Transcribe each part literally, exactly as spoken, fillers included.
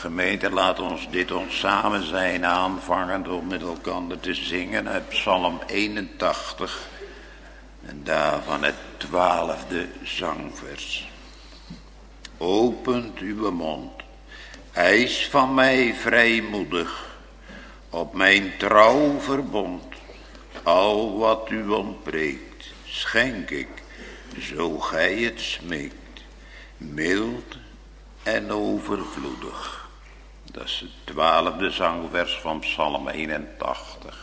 Gemeente, laat ons dit ons samen zijn aanvangen door met elkaar te zingen uit Psalm eenentachtig en daarvan het twaalfde zangvers. Opent uw mond, eis van mij vrijmoedig, op mijn trouw verbond, al wat u ontbreekt, schenk ik, zo gij het smeekt, mild en overvloedig. Dat is het twaalfde zangvers van Psalm eenentachtig.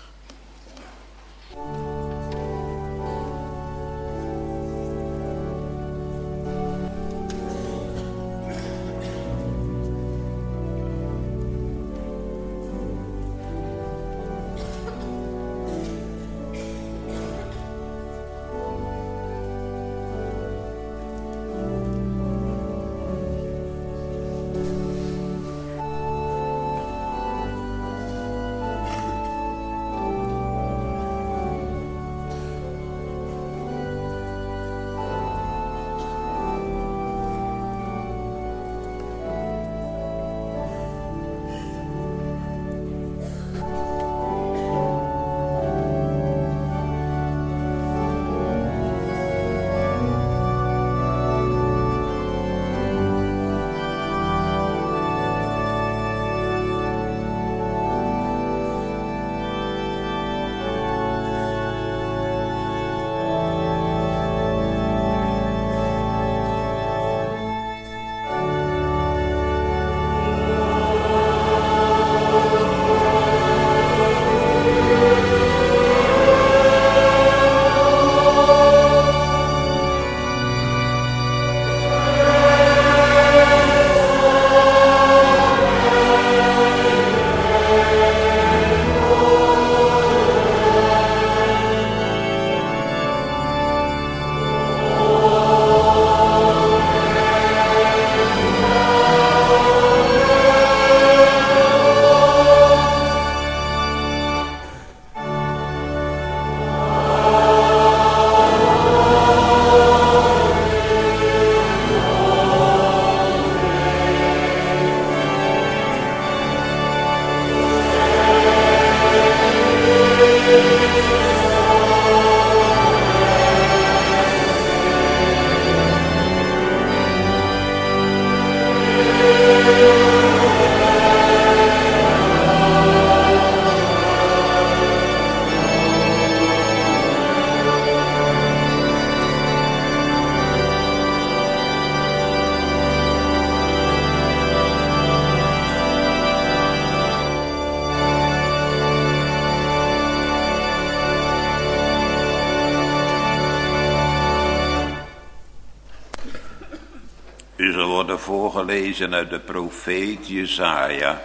Voorgelezen uit de profeet Jesaja,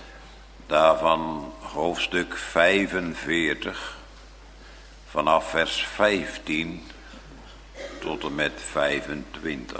daarvan hoofdstuk vijfenveertig, vanaf vers vijftien tot en met vijfentwintig.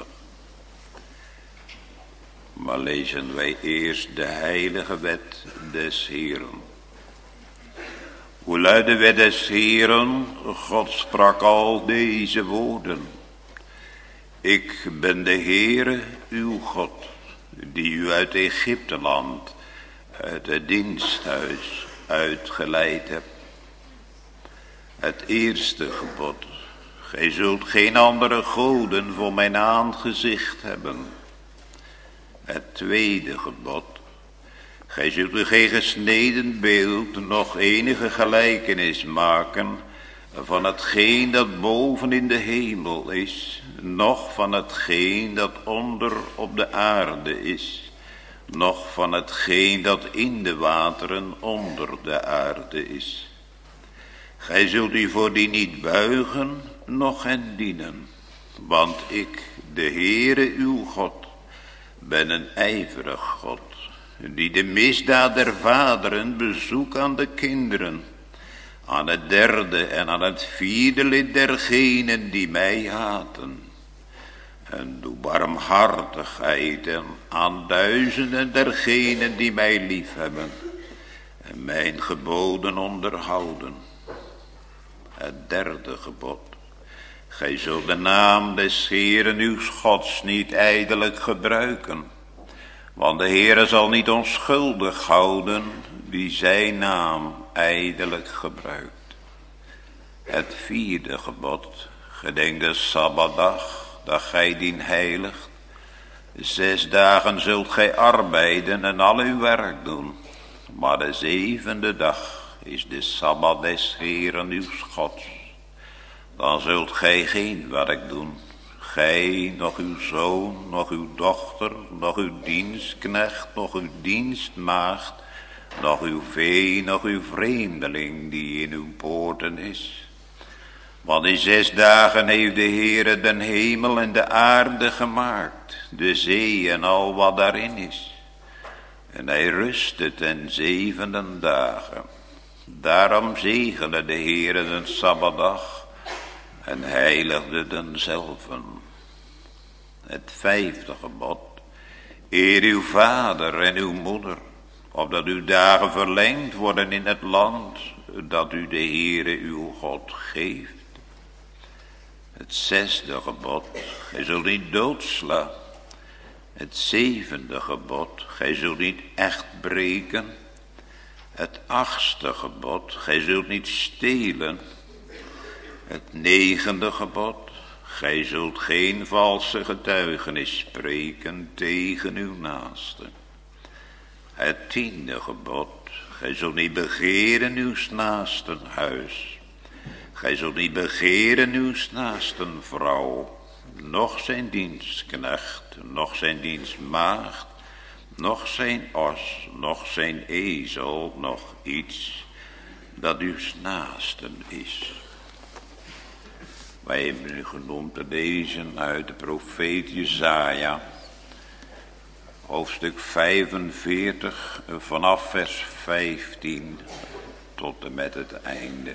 Maar lezen wij eerst de heilige wet des Heeren. Hoe luidt de wet des Heeren? God sprak al deze woorden. Ik ben de Heere, uw God, die u uit Egypteland, uit het diensthuis uitgeleid hebt. Het eerste gebod, gij zult geen andere goden voor mijn aangezicht hebben. Het tweede gebod, gij zult u geen gesneden beeld, nog enige gelijkenis maken van hetgeen dat boven in de hemel is, noch van hetgeen dat onder op de aarde is, noch van hetgeen dat in de wateren onder de aarde is. Gij zult u voor die niet buigen, noch hen dienen, want ik, de Heere uw God, ben een ijverig God, die de misdaad der vaderen bezoekt aan de kinderen, aan het derde en aan het vierde lid dergenen die mij haten. En doe barmhartigheid aan duizenden dergenen die mij liefhebben en mijn geboden onderhouden. Het derde gebod. Gij zult de naam des Heeren uws Gods niet ijdelijk gebruiken, Want de Heere zal niet onschuldig houden wie zijn naam ijdelijk gebruikt. Het vierde gebod, gedenk de Sabbatdag, dat gij dien heiligt. Zes dagen zult gij arbeiden en al uw werk doen. Maar de zevende dag is de Sabbat des Heeren uw Gods. Dan zult gij geen werk doen. Gij, nog uw zoon, nog uw dochter, nog uw dienstknecht, nog uw dienstmaagd, nog uw vee, nog uw vreemdeling die in uw poorten is. Want in zes dagen heeft de Heere den hemel en de aarde gemaakt, de zee en al wat daarin is. En hij rustte ten zevende dagen. Daarom zegende de Heere den Sabbatdag en heiligde denzelven. Het vijfde gebod, eer uw vader en uw moeder, opdat uw dagen verlengd worden in het land dat u de Heere uw God geeft. Het zesde gebod, gij zult niet doodslaan. Het zevende gebod, gij zult niet echt breken. Het achtste gebod, gij zult niet stelen. Het negende gebod, gij zult geen valse getuigenis spreken tegen uw naaste. Het tiende gebod, gij zult niet begeren uw naasten huis. Gij zult niet begeren uw naasten vrouw, noch zijn dienstknecht, noch zijn dienstmaagd, noch zijn os, noch zijn ezel, noch iets dat uw naasten is. Wij hebben nu genoemd te lezen uit de profeet Jesaja, hoofdstuk vijfenveertig, vanaf vers vijftien tot en met het einde.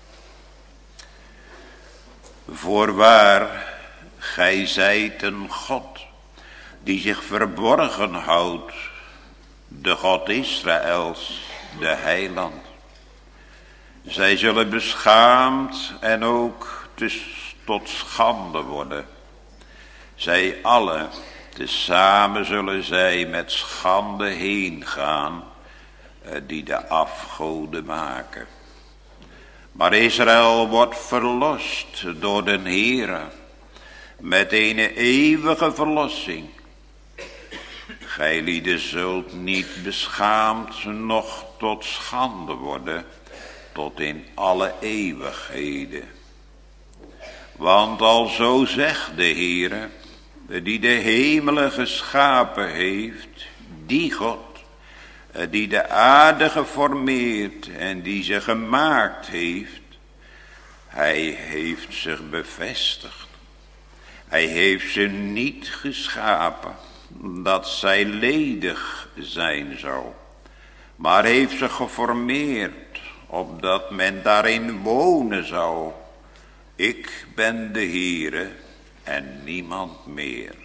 Voorwaar, gij zijt een God die zich verborgen houdt, de God Israëls, de heiland. Zij zullen beschaamd en ook te, tot schande worden. Zij allen, tezamen zullen zij met schande heen gaan, die de afgoden maken. Maar Israël wordt verlost door den Heere, met een eeuwige verlossing. Gij lieden zult niet beschaamd, noch tot schande worden, tot in alle eeuwigheden. Want alzo zegt de Heere, die de hemelen geschapen heeft, die God, die de aarde geformeerd en die ze gemaakt heeft, hij heeft zich bevestigd. Hij heeft ze niet geschapen, dat zij ledig zijn zou, maar heeft ze geformeerd, opdat men daarin wonen zou. Ik ben de Heere en niemand meer.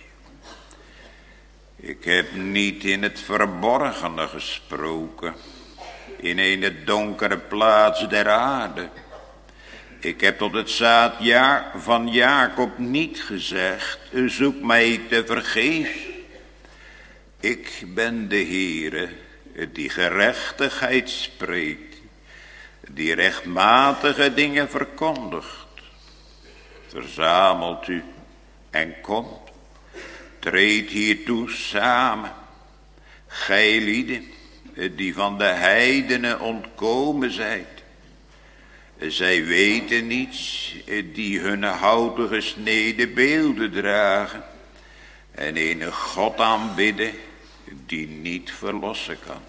Ik heb niet in het verborgene gesproken, in een donkere plaats der aarde. Ik heb tot het zaad ja van Jacob niet gezegd, zoek mij te vergeefs. Ik ben de Heere, die gerechtigheid spreekt, die rechtmatige dingen verkondigt. Verzamelt u en komt. Treed hiertoe samen, gij lieden, die van de heidenen ontkomen zijt. Zij weten niets, die hun houten gesneden beelden dragen, en een God aanbidden, die niet verlossen kan.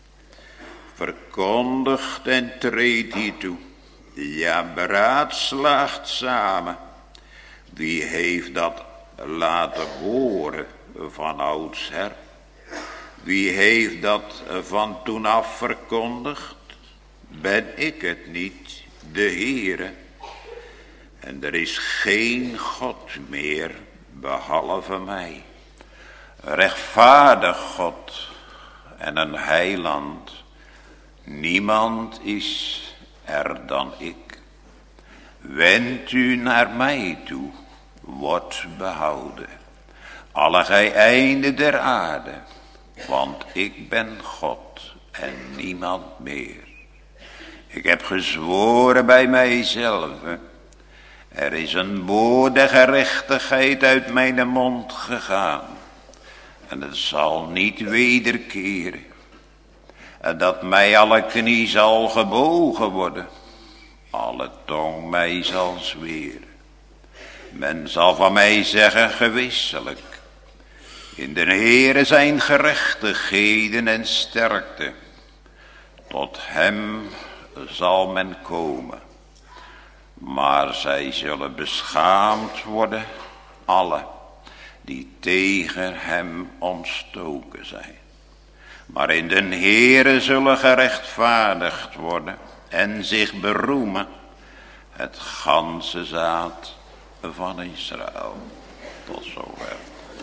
Verkondigt en treed hiertoe, ja beraadslaagt samen. Wie heeft dat laten horen van oudsher? Wie heeft dat van toen af verkondigd? Ben ik het niet, de Heere? En er is geen God meer behalve mij. Rechtvaardig God en een heiland. Niemand is er dan ik. Wend u naar mij toe, wordt behouden. Alle gij einden der aarde, Want ik ben God en niemand meer. Ik heb gezworen bij mijzelf. Er is een woord der gerechtigheid uit mijn mond gegaan. En het zal niet wederkeren. En dat mij alle knie zal gebogen worden. Alle tong mij zal zweren. Men zal van mij zeggen gewisselijk. In de Heere zijn gerechtigheden en sterkte. Tot hem zal men komen. Maar zij zullen beschaamd worden, alle die tegen hem ontstoken zijn. Maar in de Heere zullen gerechtvaardigd worden en zich beroemen het ganse zaad van Israël. Tot zover.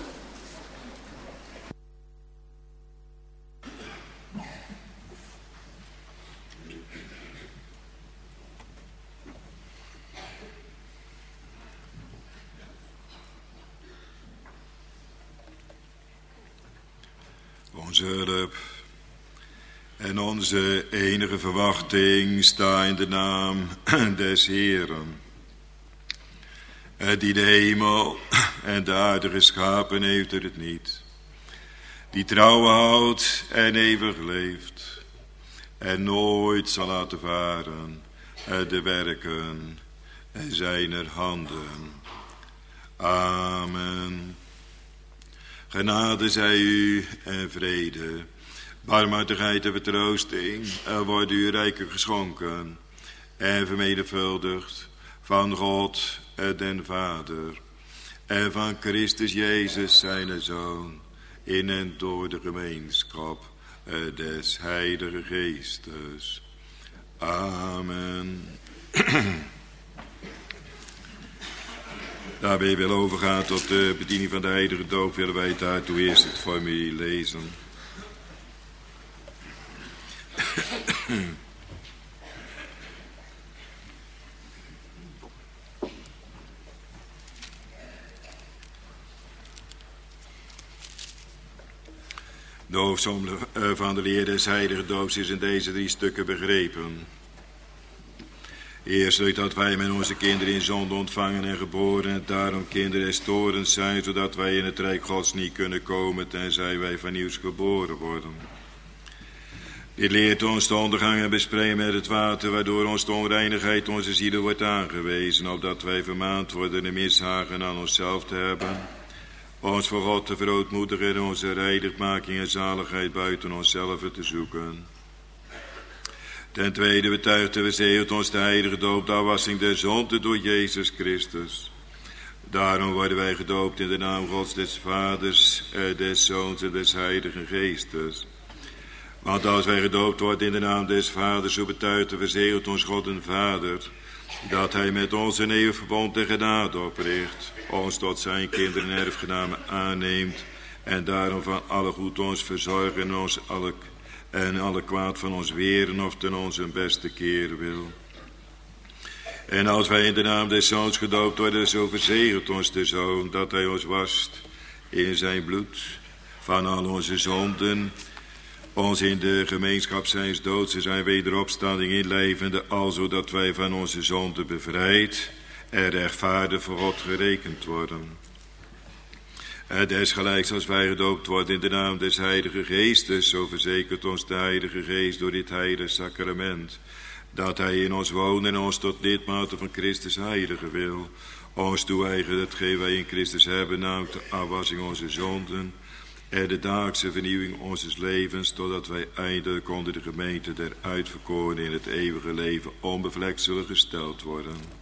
Onze hulp en onze enige verwachting sta in de naam des Heeren, die de hemel en de aarde geschapen heeft er het niet, die trouw houdt en eeuwig leeft en nooit zal laten varen de werken zijner handen. Amen. Genade zij u en vrede, barmhartigheid en vertroosting worden u rijkelijk geschonken en vermenigvuldigd van God den Vader en van Christus Jezus zijn Zoon, in en door de gemeenschap des Heilige Geestes. Amen. Daarbij wil overgaan tot de bediening van de heilige doop, willen wij daartoe eerst het formulier lezen. De hoofdsom van de leer des heilige doops is in deze drie stukken begrepen. Eerstelijk dat wij met onze kinderen in zonde ontvangen en geboren en daarom kinderen des torens zijn, zodat wij in het rijk Gods niet kunnen komen tenzij wij van nieuws geboren worden. Dit leert ons de ondergang en bespreken met het water, waardoor ons de onreinigheid onze zielen wordt aangewezen, opdat wij vermaand worden de mishagen aan onszelf te hebben, ons voor God te verootmoedigen en onze reinigmaking en zaligheid buiten onszelf te zoeken. Ten tweede betuigt en verzegelt ons de heilige doop de afwassing der zonde door Jezus Christus. Daarom worden wij gedoopt in de naam Gods des Vaders, des Zoons en des Heiligen Geestes. Want als wij gedoopt worden in de naam des Vaders, zo betuigt en verzegelt ons God en Vader, dat hij met ons een eeuwig verbond en genade opricht, ons tot zijn kinderen en erfgenamen aanneemt, en daarom van alle goed ons verzorgen en ons alle en alle kwaad van ons weren of ten onze beste keer wil. En als wij in de naam des Zoons gedoopt worden, zo verzegelt ons de Zoon, dat hij ons wast in zijn bloed van al onze zonden, ons in de gemeenschap zijns doods en zijn wederopstanding inlevende, alzo dat wij van onze zonden bevrijd en rechtvaardig voor God gerekend worden. En desgelijks als wij gedoopt worden in de naam des Heilige Geestes, zo verzekert ons de Heilige Geest door dit heilige sacrament, dat hij in ons woont en ons tot lidmaten van Christus heilige wil, ons toe-eigenen hetgeen wij in Christus hebben, namelijk de afwassing onze zonden en de dagelijkse vernieuwing onze levens, totdat wij eindelijk onder de gemeente der uitverkorenen in het eeuwige leven onbevlekt zullen gesteld worden.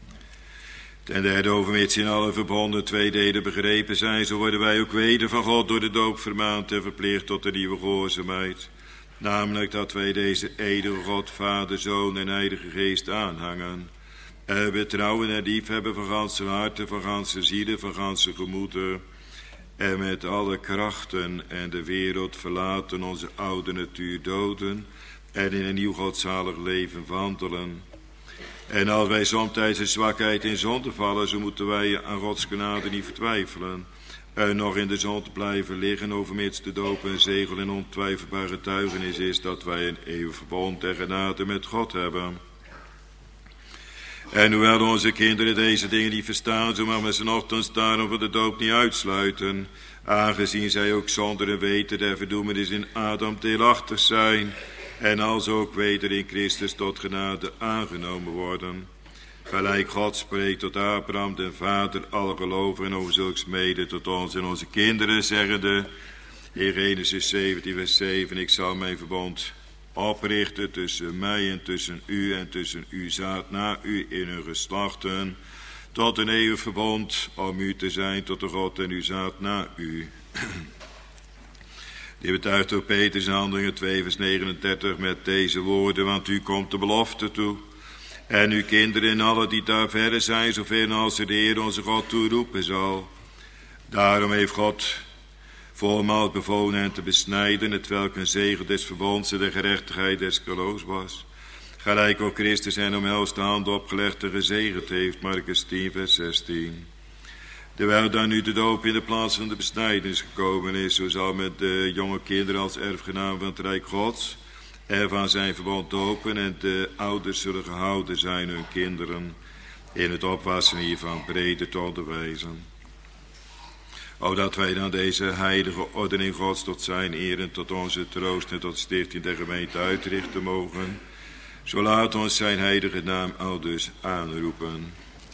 Ten derde, overmits in alle verbonden twee delen begrepen zijn, zo worden wij ook weder van God door de doop vermaand en verplicht tot de nieuwe gehoorzaamheid. Namelijk dat wij deze eeuwige God, Vader, Zoon en Heilige Geest aanhangen. En betrouwen en liefhebben van ganse harten, van ganse zielen, van ganse gemoeden. En met alle krachten en de wereld verlaten onze oude natuur doden en in een nieuw godzalig leven wandelen. En als wij somtijds in zwakheid in zonde vallen, zo moeten wij aan Gods genade niet vertwijfelen, en nog in de zon te blijven liggen, overmits de doop een zegel en ontwijfelbaar getuigenis is dat wij een eeuwig verbond en genade met God hebben. En hoewel onze kinderen deze dingen niet verstaan, zo mag men ze nochtans daarom voor de doop niet uitsluiten, aangezien zij ook zonder een weten der verdoemenis in Adam deelachtig zijn, en als ook weder in Christus tot genade aangenomen worden. Gelijk God spreekt tot Abraham, den vader, alle gelovigen, en over zulks mede tot ons en onze kinderen, zeggende, in Genesis zeventien vers zeven, ik zal mijn verbond oprichten tussen mij en tussen u en tussen uw zaad na u in hun geslachten, tot een eeuwig verbond, om u te zijn tot de God en uw zaad na u. Die betuigt ook Petrus in Handelingen twee vers negenendertig met deze woorden, want u komt de belofte toe. En uw kinderen en alle die daar verder zijn, zoveel als de Heer onze God toeroepen zal. Daarom heeft God voormaals bevolen hen te besnijden, hetwelk een zegel des verbonds en de gerechtigheid des geloofs was. Gelijk ook Christus hen omhelst de hand opgelegd en gezegend heeft, Markus tien vers zestien. Terwijl dan nu de doop in de plaats van de besnijdenis gekomen is, zo zal met de jonge kinderen als erfgenaam van het Rijk Gods er van zijn verbond dopen, en de ouders zullen gehouden zijn hun kinderen in het opwassen hiervan brede te onderwijzen. Opdat wij dan deze heilige ordening Gods tot zijn eer en tot onze troost en tot stichting der gemeente uitrichten mogen, zo laat ons zijn heilige naam aldus aanroepen.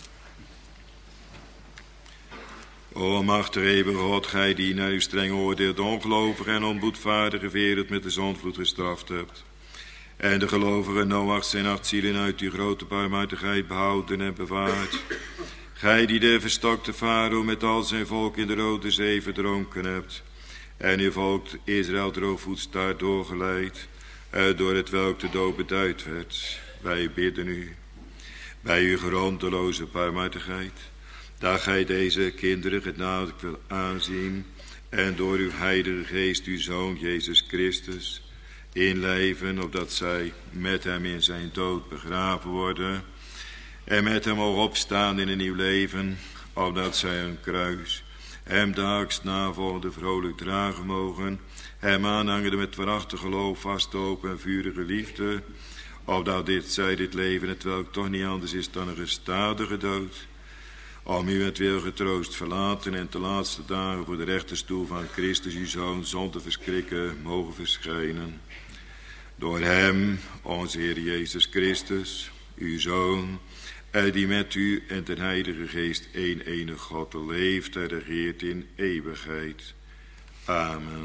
O machtige eeuwige God, gij die naar uw streng oordeel de ongelovige en onboedvaardige wereld met de zondvloed gestraft hebt, en de gelovige Noach zijn acht zielen uit uw grote barmhartigheid behouden en bewaard, gij die de verstokte farao met al zijn volk in de Rode Zee verdronken hebt, en uw volk Israël droogvoets daar doorgeleid, door het welk de dood beduid werd. Wij bidden u, bij uw grondeloze barmhartigheid, dat gij deze kinderen genadig wil aanzien, en door uw heilige geest uw Zoon Jezus Christus inleven, opdat zij met hem in zijn dood begraven worden, en met hem ook opstaan in een nieuw leven, opdat zij hun kruis hem daags navolgende vrolijk dragen mogen, hem aanhangende met waarachtig geloof, vaste hoop en vurige liefde, opdat dit zij dit leven, hetwelk toch niet anders is dan een gestadige dood, om u het wil getroost verlaten en de laatste dagen voor de rechterstoel van Christus uw Zoon zonder verschrikken mogen verschijnen. Door hem, onze Heer Jezus Christus, uw Zoon, die met u en de Heilige Geest één enig God leeft en regeert in eeuwigheid. Amen.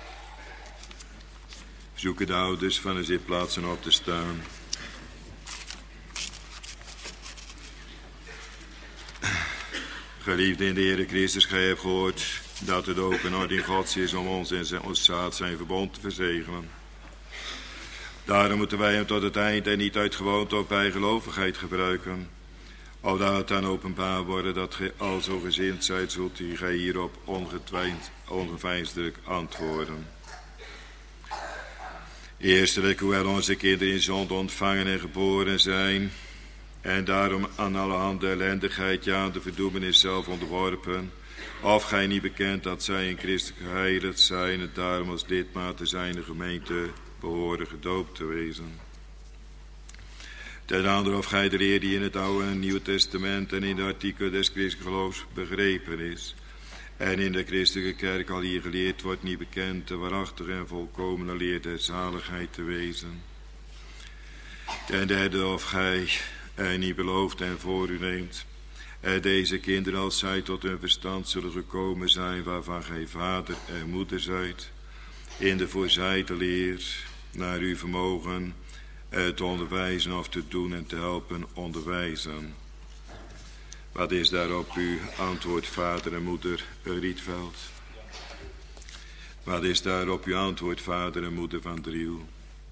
Zoeken de ouders van de zitplaatsen op te staan. Geliefde in de Heer Christus, gij hebt gehoord dat het ook een ording Gods is om ons en zijn, ons zaad zijn verbond te verzegelen. Daarom moeten wij hem tot het eind en niet uit gewoonte of bijgelovigheid gebruiken, opdat het dan openbaar worden dat gij al zo gezind zijt, zult u gij hierop ongeveinsdelijk antwoorden. Eerstelijk, hoewel onze kinderen in zonde ontvangen en geboren zijn, en daarom aan allerhande ellendigheid, ja, aan de verdoemenis zelf onderworpen, of gij niet bekent dat zij in Christus geheiligd zijn, en daarom als lidmaat te zijn de gemeente behoren gedoopt te wezen. Ten andere, of gij de leer die in het Oude en Nieuwe Testament en in de artikelen des christelijke geloofs begrepen is, en in de christelijke kerk al hier geleerd wordt, niet bekend de waarachtige en volkomene leer der zaligheid te wezen. Ten derde, of gij er niet belooft en voor u neemt, er deze kinderen als zij tot hun verstand zullen gekomen zijn, waarvan gij vader en moeder zijt, in de voorzijde leer naar uw vermogen te onderwijzen of te doen en te helpen onderwijzen. Wat is daarop uw antwoord, vader en moeder Rietveld? Wat is daarop uw antwoord, vader en moeder van Driel?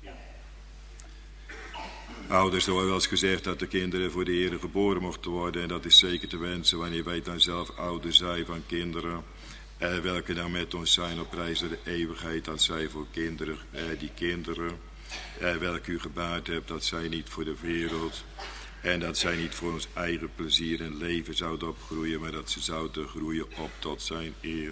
Ouders hebben wel eens gezegd dat de kinderen voor de Heer geboren mochten worden, en dat is zeker te wensen wanneer wij dan zelf ouders zijn van kinderen, eh, welke dan met ons zijn op reis naar de eeuwigheid, dat zij voor kinderen, eh, die kinderen, eh, welke u gebaard hebt, dat zij niet voor de wereld, En dat zij niet voor ons eigen plezier en leven zouden opgroeien, maar dat ze zouden groeien op tot zijn eer.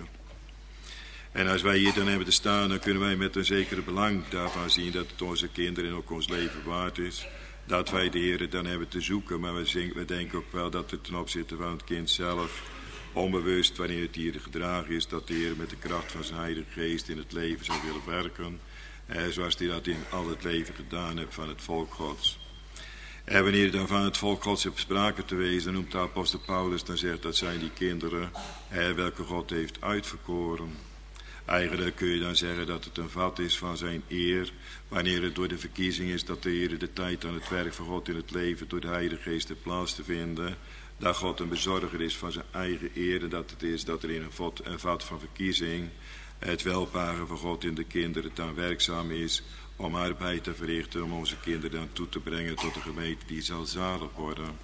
En als wij hier dan hebben te staan, dan kunnen wij met een zekere belang daarvan zien dat het onze kinderen en ook ons leven waard is. Dat wij de Heer dan hebben te zoeken, maar we, zingen, we denken ook wel dat het ten opzichte van het kind zelf, onbewust wanneer het hier gedragen is, dat de Heer met de kracht van zijn Heilige Geest in het leven zou willen werken. Eh, zoals hij dat in al het leven gedaan heeft van het volk Gods. En wanneer je dan van het volk Gods hebt sprake te wezen, dan noemt de apostel Paulus, dan zegt dat zijn die kinderen eh, welke God heeft uitverkoren. Eigenlijk kun je dan zeggen dat het een vat is van zijn eer, wanneer het door de verkiezing is dat de Heer de tijd aan het werk van God in het leven door de Heilige Geest heeft plaats te vinden, dat God een bezorger is van zijn eigen eer en dat het is dat er in een vat, een vat van verkiezing het welparen van God in de kinderen dan werkzaam is om arbeid te verrichten, om onze kinderen dan toe te brengen tot een gemeente die zal zalig worden.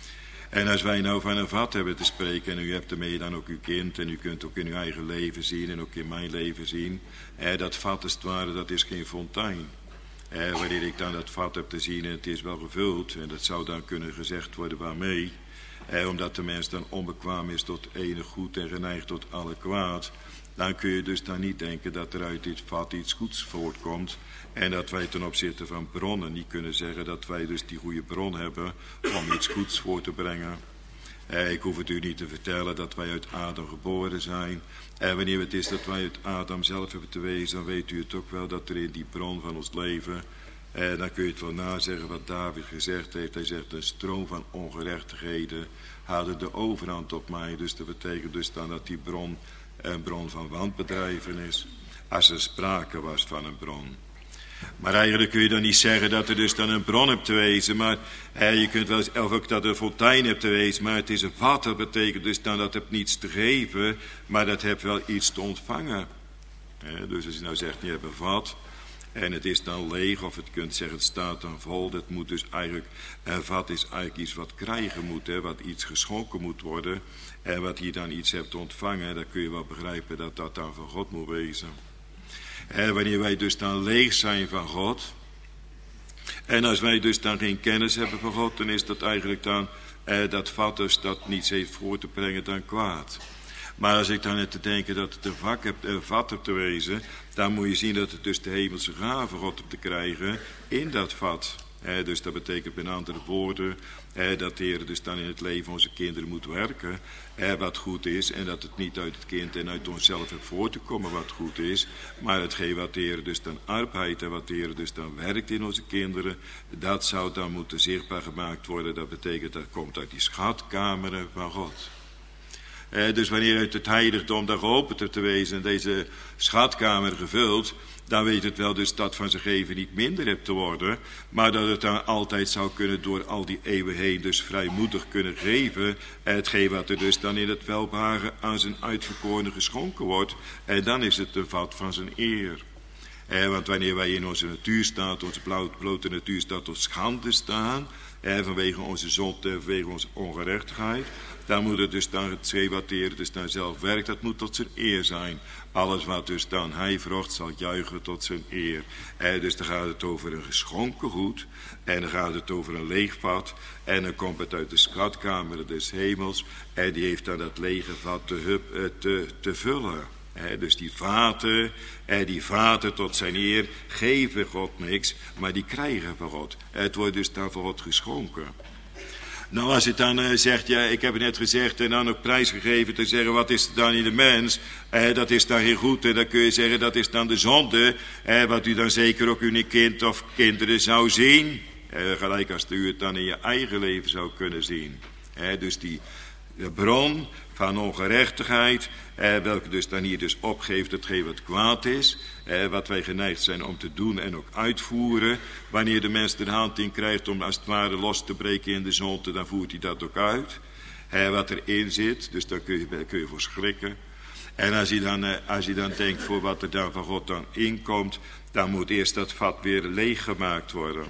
En als wij nou van een vat hebben te spreken, en u hebt ermee dan ook uw kind, en u kunt ook in uw eigen leven zien, en ook in mijn leven zien, eh, dat vat als het ware, dat is geen fontein. Eh, wanneer ik dan dat vat heb te zien, en het is wel gevuld, en dat zou dan kunnen gezegd worden waarmee, eh, omdat de mens dan onbekwaam is tot enig goed en geneigd tot alle kwaad, dan kun je dus dan niet denken dat er uit dit vat iets goeds voortkomt. En dat wij ten opzichte van bronnen niet kunnen zeggen dat wij dus die goede bron hebben om iets goeds voor te brengen. Eh, ik hoef het u niet te vertellen dat wij uit Adam geboren zijn. En wanneer het is dat wij uit Adam zelf hebben te wezen, dan weet u het ook wel dat er in die bron van ons leven, eh, dan kun je het wel nazeggen wat David gezegd heeft. Hij zegt, een stroom van ongerechtigheden haalde de overhand op mij. Dus dat betekent dus dan dat die bron een bron van wanbedrijven is, als er sprake was van een bron. Maar eigenlijk kun je dan niet zeggen dat er dus dan een bron hebt te wezen, maar eh, je kunt wel eens of ook dat er een fontein hebt te wezen, maar het is een vat, dat betekent dus dan dat het niets te geven, maar dat heeft wel iets te ontvangen. Eh, dus als je nou zegt, je hebt een vat en het is dan leeg, of het kunt zeggen, het staat dan vol, dat moet dus eigenlijk, een vat is eigenlijk iets wat krijgen moet, hè, wat iets geschonken moet worden, en wat je dan iets hebt ontvangen, dan kun je wel begrijpen dat dat dan van God moet wezen. En wanneer wij dus dan leeg zijn van God, en als wij dus dan geen kennis hebben van God, dan is dat eigenlijk dan eh, dat vat dus dat niets heeft voor te brengen dan kwaad. Maar als ik dan net te denken dat het een, vak heb, een vat hebt te wezen, dan moet je zien dat het dus de hemelse gave God hebt te krijgen in dat vat. Eh, dus dat betekent met andere woorden eh, dat de Heer dus dan in het leven van onze kinderen moet werken eh, wat goed is. En dat het niet uit het kind en uit onszelf heeft voor te komen wat goed is. Maar hetgeen wat de Heer dus dan arbeidt en wat de Heer dus dan werkt in onze kinderen. Dat zou dan moeten zichtbaar gemaakt worden. Dat betekent dat komt uit die schatkameren van God. Eh, dus wanneer uit het heiligdom daar geopend hebt te wezen en deze schatkamer gevuld, dan weet het wel dus dat van zijn geven niet minder hebt te worden, maar dat het dan altijd zou kunnen door al die eeuwen heen dus vrijmoedig kunnen geven, hetgeen wat er dus dan in het welbehagen aan zijn uitverkorene geschonken wordt, en dan is het een vat van zijn eer. Eh, want wanneer wij in onze natuurstaat, onze blote natuurstaat tot schande staan, eh, vanwege onze zonde, vanwege onze ongerechtigheid, dan moet het dus dan hetgeen wat de Heer dus dan zelf werkt, dat moet tot zijn eer zijn. Alles wat dus dan hij vrocht zal juichen tot zijn eer. Eh, dus dan gaat het over een geschonken goed. En dan gaat het over een leeg vat. En dan komt het uit de schatkamer des hemels. En die heeft dan dat lege vat te, hup, eh, te, te vullen. Eh, dus die vaten, eh, die vaten tot zijn eer geven God niks, maar die krijgen van God. Het wordt dus dan van God geschonken. Nou, als het dan uh, zegt, ja, ik heb het net gezegd en dan ook prijsgegeven te zeggen, wat is er dan in de mens? Eh, dat is dan geen goed en dan kun je zeggen, dat is dan de zonde, eh, wat u dan zeker ook uw kind of kinderen zou zien. Eh, gelijk als u het dan in je eigen leven zou kunnen zien. Eh, dus die de bron van ongerechtigheid, eh, welke dus dan hier dus opgeeft hetgeen wat kwaad is, eh, wat wij geneigd zijn om te doen en ook uitvoeren. Wanneer de mens de hand in krijgt om als het ware los te breken in de zonde, dan voert hij dat ook uit. Eh, wat erin zit, dus daar kun je, kun je voor schrikken. En als je, dan, eh, als je dan denkt voor wat er dan van God dan inkomt, dan moet eerst dat vat weer leeggemaakt worden.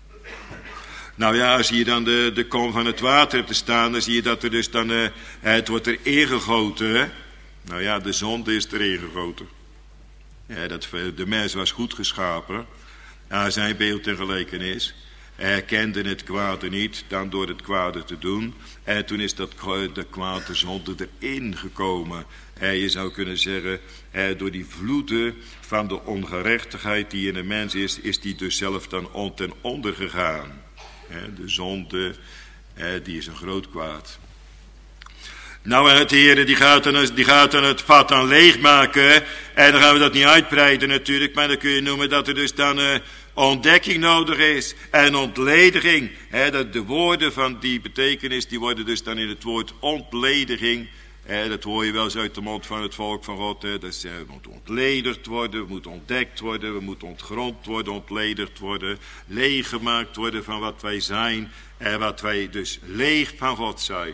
Nou ja, als je dan de, de kom van het water hebt te staan, dan zie je dat er dus dan, uh, het wordt er ingegoten. Hè? Nou ja, de zonde is er ingegoten. Ja, dat, de mens was goed geschapen, naar zijn beeld en gelijkenis. Hij kende het kwade niet, dan door het kwade te doen. En toen is dat de kwade zonde erin gekomen. En je zou kunnen zeggen, door die vloeden van de ongerechtigheid die in een mens is, is die dus zelf dan on ten onder gegaan. De zonde, die is een groot kwaad. Nou, en het Heer die gaat, dan, die gaat dan het vat dan leegmaken. En dan gaan we dat niet uitbreiden natuurlijk. Maar dan kun je noemen dat er dus dan uh, ontdekking nodig is. En ontlediging. He, dat de woorden van die betekenis, die worden dus dan in het woord ontlediging. He, dat hoor je wel eens uit de mond van het volk van God. He. Dat is, uh, we moeten ontledigd worden, we moeten ontdekt worden, we moeten ontgrond worden, ontledigd worden. Leeggemaakt worden van wat wij zijn. En wat wij dus leeg van God zijn.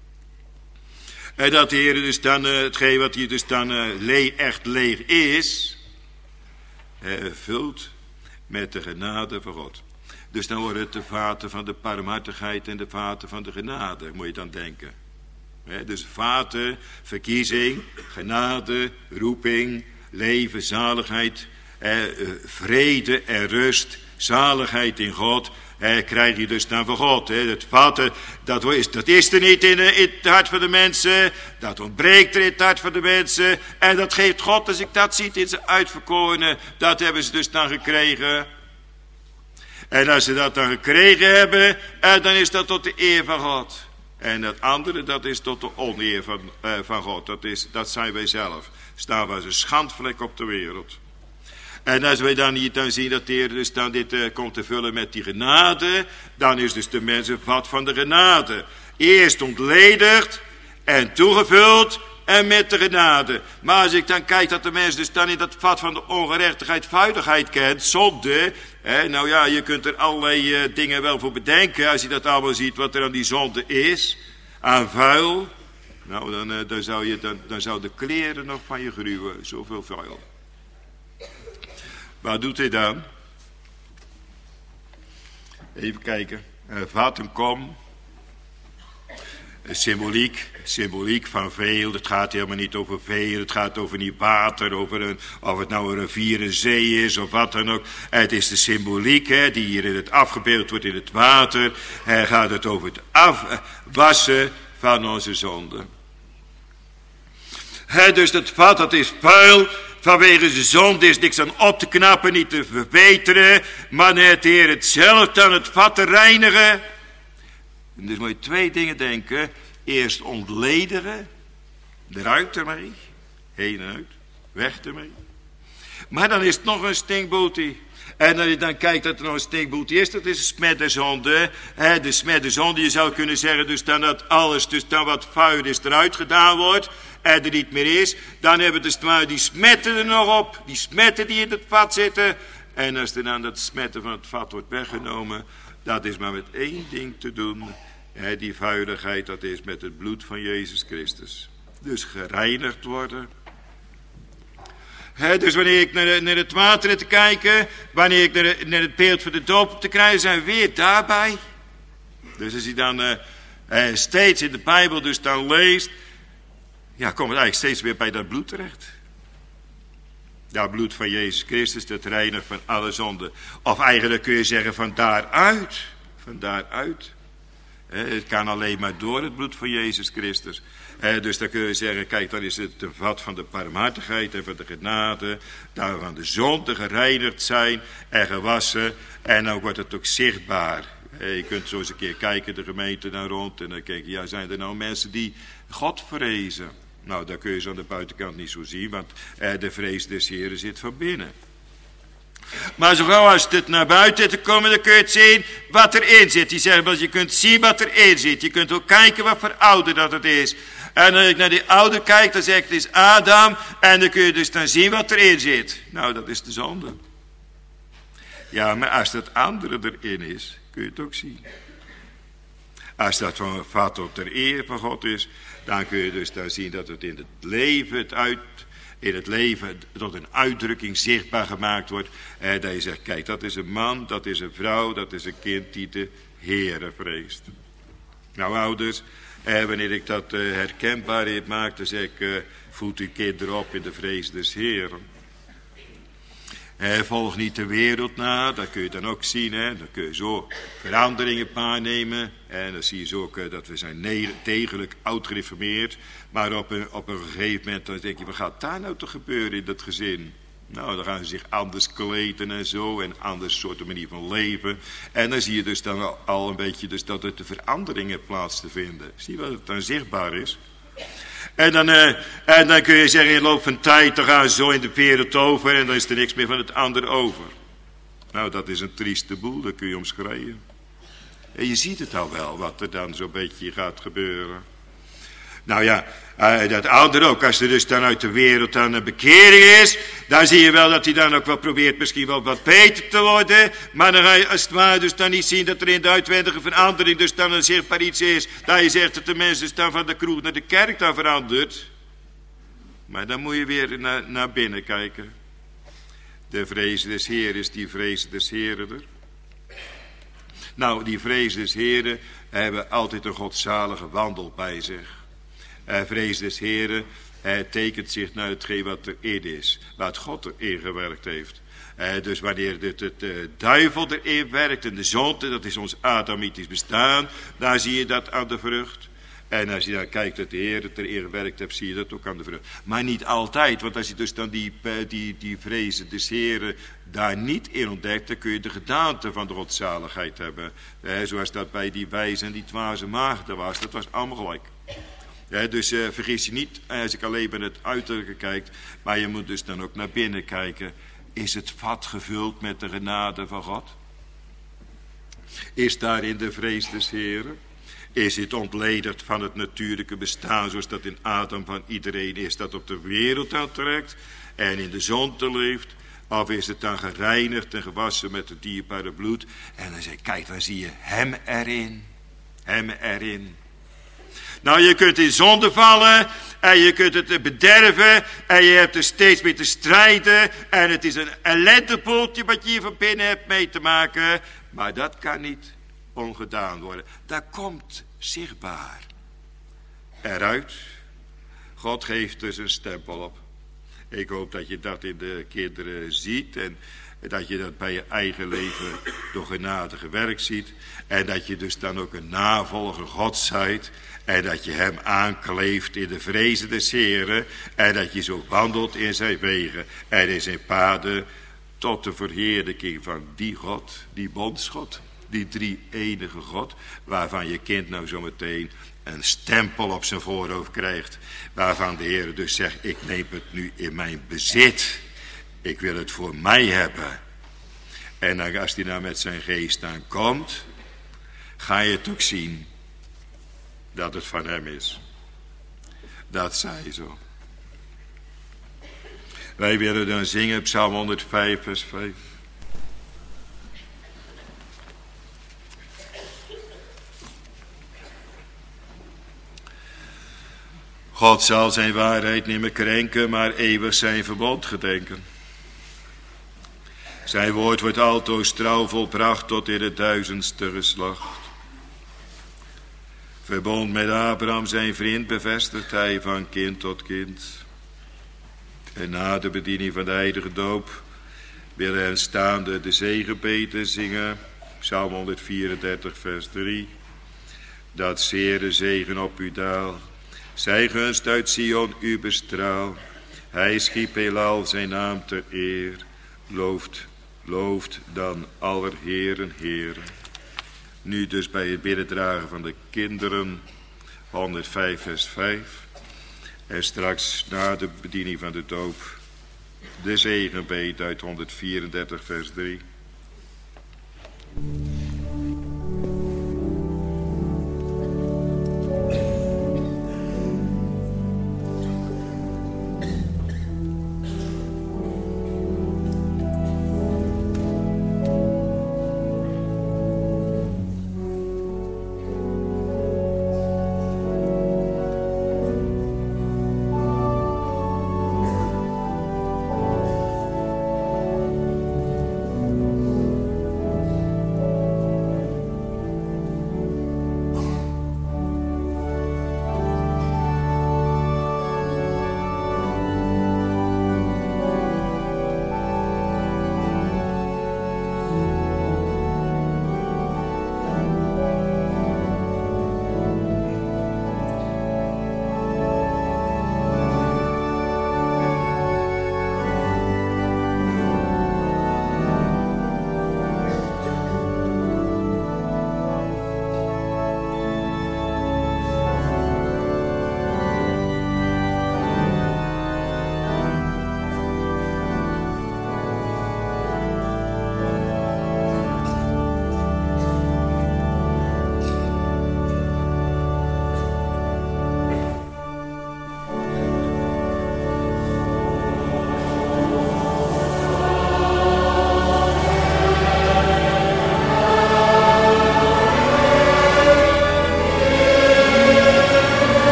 En dat de Heer dus dan, uh, hetgeen wat hier dus dan uh, le- echt leeg is, uh, vult met de genade van God. Dus dan worden het de vaten van de barmhartigheid en de vaten van de genade, moet je dan denken. He, dus vaten, verkiezing, genade, roeping, leven, zaligheid, uh, uh, vrede en rust, zaligheid in God. Eh, krijg je dus dan van God. Hè. Het vatten, dat is, dat is er niet in, in het hart van de mensen. Dat ontbreekt er in het hart van de mensen. En dat geeft God, als ik dat zie in zijn uitverkorenen. Dat hebben ze dus dan gekregen. En als ze dat dan gekregen hebben, eh, dan is dat tot de eer van God. En dat andere, dat is tot de oneer van, eh, van God. Dat, is, dat zijn wij zelf. Staan we als een schandvlek op de wereld. En als wij dan hier dan zien dat de Heer dus dan dit uh, komt te vullen met die genade, dan is dus de mens een vat van de genade. Eerst ontledigd en toegevuld en met de genade. Maar als ik dan kijk dat de mens dus dan in dat vat van de ongerechtigheid, vuiligheid kent, zonde. Hè, nou ja, je kunt er allerlei uh, dingen wel voor bedenken als je dat allemaal ziet wat er aan die zonde is. Aan vuil. Nou, dan, uh, dan, zou je, dan, dan zou de kleren nog van je gruwen, zoveel vuil. Wat doet hij dan? Even kijken. Uh, vat een kom. Uh, symboliek. Symboliek van veel. Het gaat helemaal niet over veel. Het gaat over niet water. Over een, of het nou een rivier, een zee is of wat dan ook. Uh, het is de symboliek hè, die hier in het afgebeeld wordt in het water. Hij uh, gaat het over het afwassen van onze zonden. Uh, dus dat vat, dat is vuil. Vanwege de zonde is niks aan op te knappen, niet te verbeteren. Maar het Heer het zelf dan het vat te reinigen. En dus moet je twee dingen denken. Eerst ontledigen. Eruit ermee. Heen en uit. Weg ermee. Maar dan is het nog een stinkboetie. En als je dan kijkt dat er nog een stinkboetie is, dat is een smet der zonde. De smet der zonde, je zou kunnen zeggen dus dan dat alles, dus dan wat vuil is eruit gedaan wordt. En er niet meer is, dan hebben de die smetten er nog op. Die smetten die in het vat zitten. En als er dan dat smetten van het vat wordt weggenomen, dat is maar met één ding te doen. He, die vuiligheid, dat is met het bloed van Jezus Christus. Dus gereinigd worden. He, dus wanneer ik naar, naar het water te kijken, wanneer ik naar, naar het beeld van de doop te krijgen, zijn we weer daarbij. Dus als je dan uh, uh, steeds in de Bijbel dus dan leest, ja, kom het eigenlijk steeds weer bij dat bloed terecht. Dat bloed van Jezus Christus, dat reinigt van alle zonden. Of eigenlijk kun je zeggen van daaruit. Van daaruit. Het kan alleen maar door het bloed van Jezus Christus. Dus dan kun je zeggen, kijk, dan is het een vat van de barmhartigheid en van de genade. Daar van de zonde gereinigd zijn en gewassen. En dan wordt het ook zichtbaar. Je kunt zo eens een keer kijken, de gemeente daar rond. En dan kijk je, ja, zijn er nou mensen die God vrezen? Nou, dat kun je zo aan de buitenkant niet zo zien, want eh, de vrees des Heren zit van binnen. Maar zo gauw als het naar buiten te komen, dan kun je het zien wat erin zit. Die zeggen, want je kunt zien wat erin zit. Je kunt ook kijken wat voor ouder dat het is. En als ik naar die ouder kijk, dan zeg ik, het is Adam. En dan kun je dus dan zien wat erin zit. Nou, dat is de zonde. Ja, maar als dat andere erin is, kun je het ook zien. Als dat van vat op ter eer van God is, dan kun je dus daar zien dat het in het leven, het uit, in het leven tot een uitdrukking zichtbaar gemaakt wordt. Eh, dat je zegt, kijk, dat is een man, dat is een vrouw, dat is een kind die de Heere vreest. Nou ouders, eh, wanneer ik dat eh, herkenbaar maak, dan zeg ik, eh, voed uw kinderen op in de vrees des Heeren. Eh, volg niet de wereld na, dat kun je dan ook zien. Hè? Dan kun je zo veranderingen waarnemen. En dan zie je zo ook uh, dat we zijn ne- degelijk oud gereformeerd. Maar op een, op een gegeven moment dan denk je, wat gaat daar nou te gebeuren in dat gezin? Nou, dan gaan ze zich anders kleden en zo. En anders soort manier van leven. En dan zie je dus dan al, al een beetje dus dat er de veranderingen plaats te vinden. Zie je wat het dan zichtbaar is? En dan, uh, en dan kun je zeggen, in de loop van tijd, dan gaan ze zo in de wereld over en dan is er niks meer van het andere over. Nou, dat is een trieste boel, dat kun je omschrijven. En je ziet het al wel, wat er dan zo'n beetje gaat gebeuren. Nou ja, uh, dat andere ook, als er dus dan uit de wereld dan een bekering is, dan zie je wel dat hij dan ook wel probeert misschien wel wat beter te worden. Maar dan ga je als het ware dus dan niet zien dat er in de uitwendige verandering dus dan een zichtbaar iets is. Dat je zegt dat de mensen dus dan van de kroeg naar de kerk dan verandert. Maar dan moet je weer naar, naar binnen kijken. De vrezen des Heeren is die vrezen des Heeren er. Nou, die vrezen des Heeren hebben altijd een godzalige wandel bij zich. Uh, vrees des Heren uh, tekent zich naar hetgeen wat erin is. Wat God erin gewerkt heeft. Uh, dus wanneer de, de, de duivel erin werkt en de zonde, dat is ons adamitisch bestaan. Daar zie je dat aan de vrucht. En als je dan kijkt dat de Heer het erin gewerkt heeft, zie je dat ook aan de vrucht. Maar niet altijd, want als je dus dan die, die, die vrezen des Heren daar niet in ontdekt, dan kun je de gedaante van de godzaligheid hebben. Uh, zoals dat bij die wijze en die dwaze maagden was. Dat was allemaal gelijk. Ja, dus uh, vergis je niet als ik alleen bij het uiterlijke kijk, maar je moet dus dan ook naar binnen kijken. Is het vat gevuld met de genade van God? Is daarin de vrees des Heren? Is het ontlederd van het natuurlijke bestaan zoals dat in Adam van iedereen is dat op de wereld aantrekt en in de zonde leeft? Of is het dan gereinigd en gewassen met het dierbare bloed? En dan zeg je, kijk, dan zie je hem erin. Hem erin. Nou, je kunt in zonde vallen en je kunt het bederven en je hebt er steeds mee te strijden en het is een ellendepoeltje wat je hier van binnen hebt mee te maken. Maar dat kan niet ongedaan worden. Dat komt zichtbaar eruit. God geeft dus een stempel op. Ik hoop dat je dat in de kinderen ziet en dat je dat bij je eigen leven door genade gewerkt ziet. En dat je dus dan ook een navolger Gods zijt. En dat je hem aankleeft in de vrezen des Heren. En dat je zo wandelt in zijn wegen en in zijn paden. Tot de verheerlijking van die God, die bondsgod. Die drie enige God. Waarvan je kind nou zometeen een stempel op zijn voorhoofd krijgt. Waarvan de Heer dus zegt, ik neem het nu in mijn bezit. Ik wil het voor mij hebben. En dan, als hij nou met zijn geest aankomt, ga je het ook zien dat het van hem is. Dat zij zo. Wij willen dan zingen Psalm honderdvijf vers vijf. God zal zijn waarheid niet meer krenken, maar eeuwig zijn verbond gedenken. Zijn woord wordt altoos trouw volbracht tot in het duizendste geslacht. Verbond met Abraham zijn vriend bevestigt hij van kind tot kind. En na de bediening van de heilige doop wil hij staande de zegenbeten zingen. Psalm honderdvierendertig vers drie. Dat zere zegen op u daal. Zij gunst uit Sion u bestraal. Hij schiep heelal zijn naam ter eer. Looft, looft dan aller heren, heren. Nu dus bij het binnendragen van de kinderen, honderdvijf vers vijf. En straks na de bediening van de doop, de zegenbeet uit honderdvierendertig vers drie.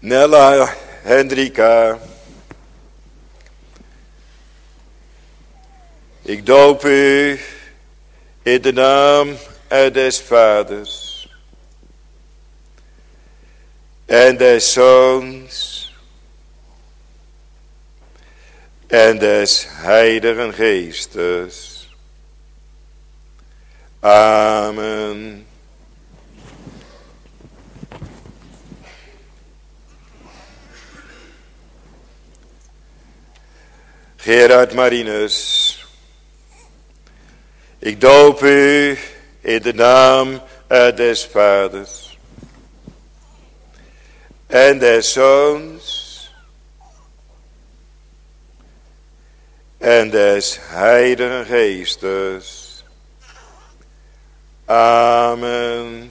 Nella Hendrika. Ik doop u in de naam des Vaders en des Zoons en des Heiligen Geestes. Amen. Gerard Marinus. Ik doop u in de naam des Vaders en des Zoons en des Heiligen Geestes. Amen.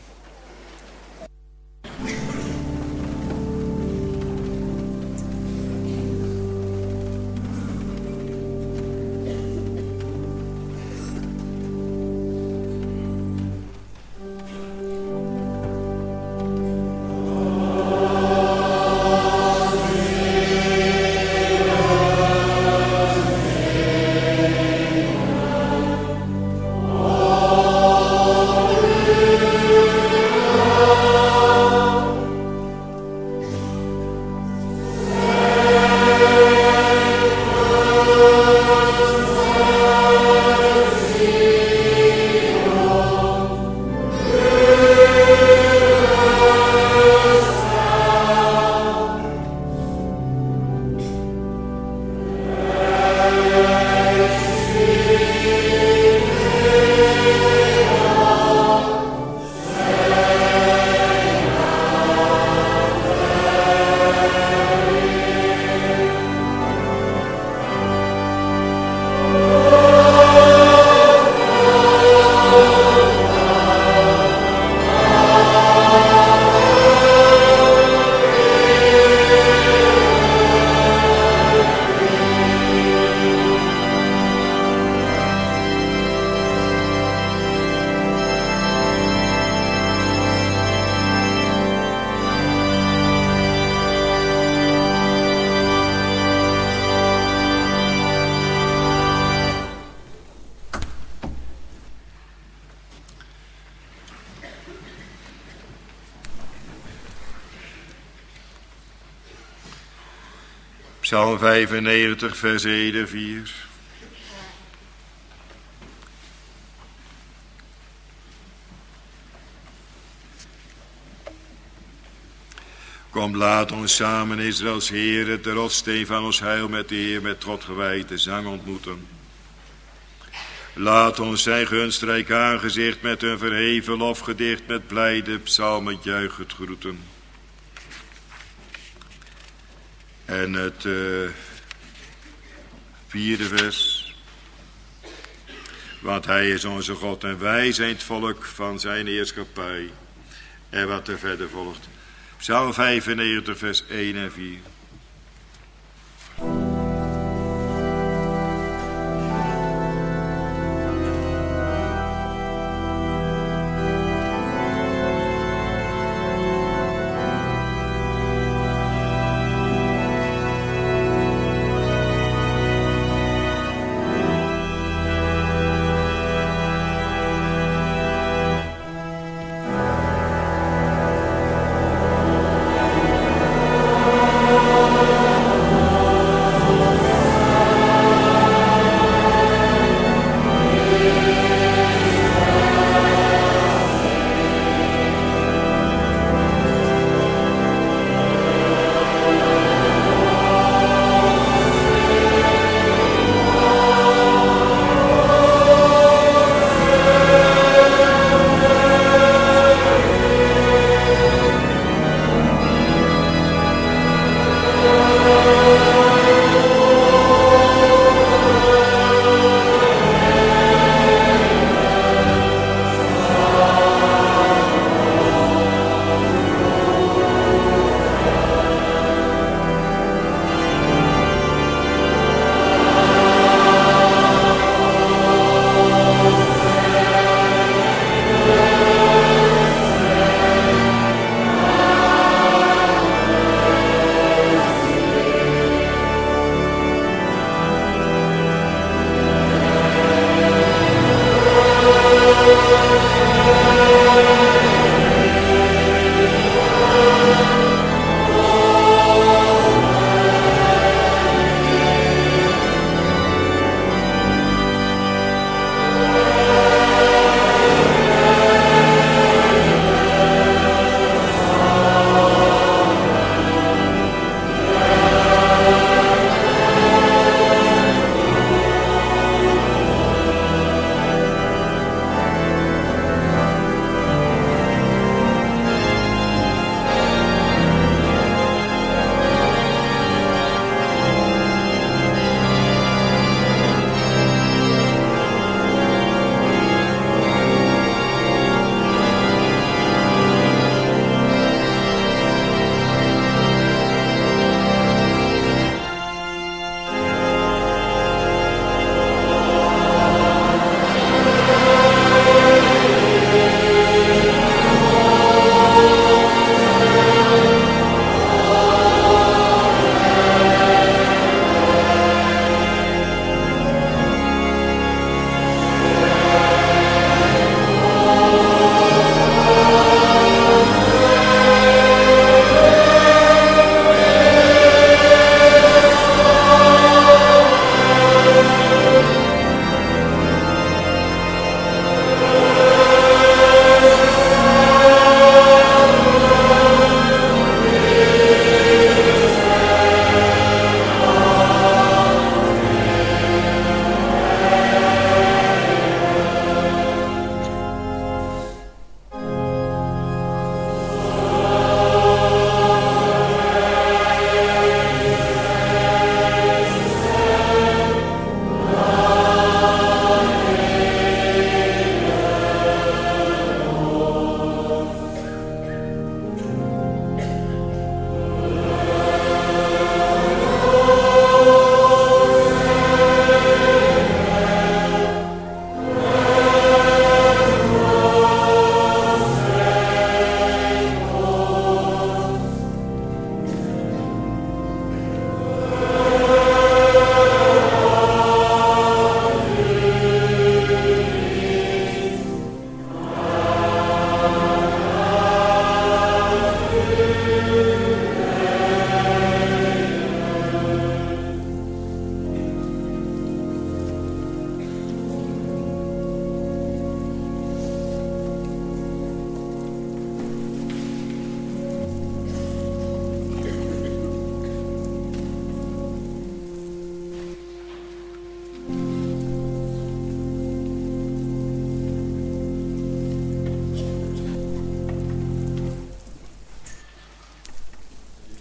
Psalm vijfennegentig, vers één en vier. Kom, laat ons samen Israëls Heer, de rotssteen van ons heil, met de Heer met trot gewijde zang ontmoeten. Laat ons zijn gunstrijk aangezicht met een verheven lofgedicht, met blijde psalmen juichend groeten. En het uh, vierde vers. Want hij is onze God en wij zijn het volk van zijn heerschappij. En wat er verder volgt. Psalm vijfennegentig, vers één en vier. Oh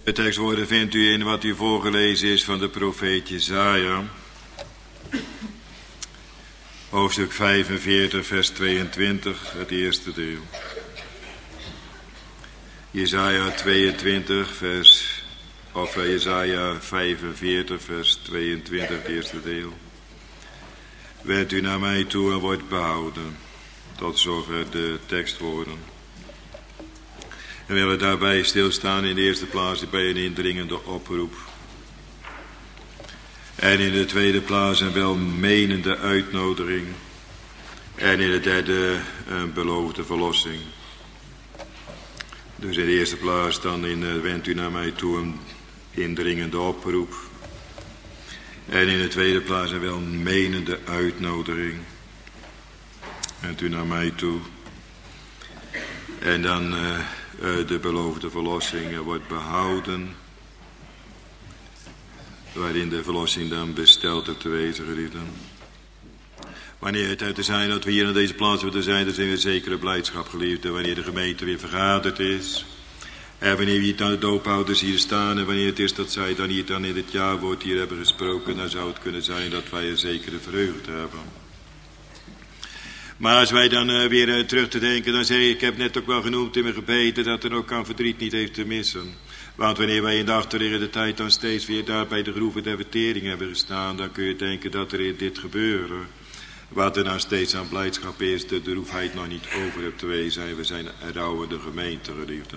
De tekstwoorden vindt u in wat u voorgelezen is van de profeet Jesaja. Hoofdstuk vijfenveertig, vers tweeëntwintig, het eerste deel. Jesaja tweeëntwintig, vers, of Jesaja vijfenveertig, vers tweeëntwintig, het eerste deel. Wendt u naar mij toe en wordt behouden. Tot zover de tekstwoorden. En we willen daarbij stilstaan in de eerste plaats bij een indringende oproep. En in de tweede plaats een welmenende uitnodiging. En in de derde een beloofde verlossing. Dus in de eerste plaats dan in uh, wendt u naar mij toe een indringende oproep. En in de tweede plaats een welmenende uitnodiging. Wendt u naar mij toe. En dan uh, uh, de beloofde verlossing wordt behouden. Waarin de verlossing dan besteld hebt te wezen, geliefden. Wanneer het uit te zijn dat we hier aan deze plaats moeten zijn, dan zijn we zekere blijdschap, geliefden. Wanneer de gemeente weer vergaderd is. En wanneer we hier aan de doophouders hier staan. En wanneer het is dat zij dan hier dan in het jaarwoord hier hebben gesproken. Dan zou het kunnen zijn dat wij een zekere vreugde hebben. Maar als wij dan uh, weer uh, terug te denken, dan zeg ik, ik heb net ook wel genoemd in mijn gebeden, dat er ook aan verdriet niet heeft te missen. Want wanneer wij in de achterliggende tijd dan steeds weer daar bij de groeven der vertering hebben gestaan, dan kun je denken dat er in dit gebeuren, wat er dan steeds aan blijdschap is, de droefheid nog niet over hebt te wezen. We zijn een rouwende gemeente, geliefde.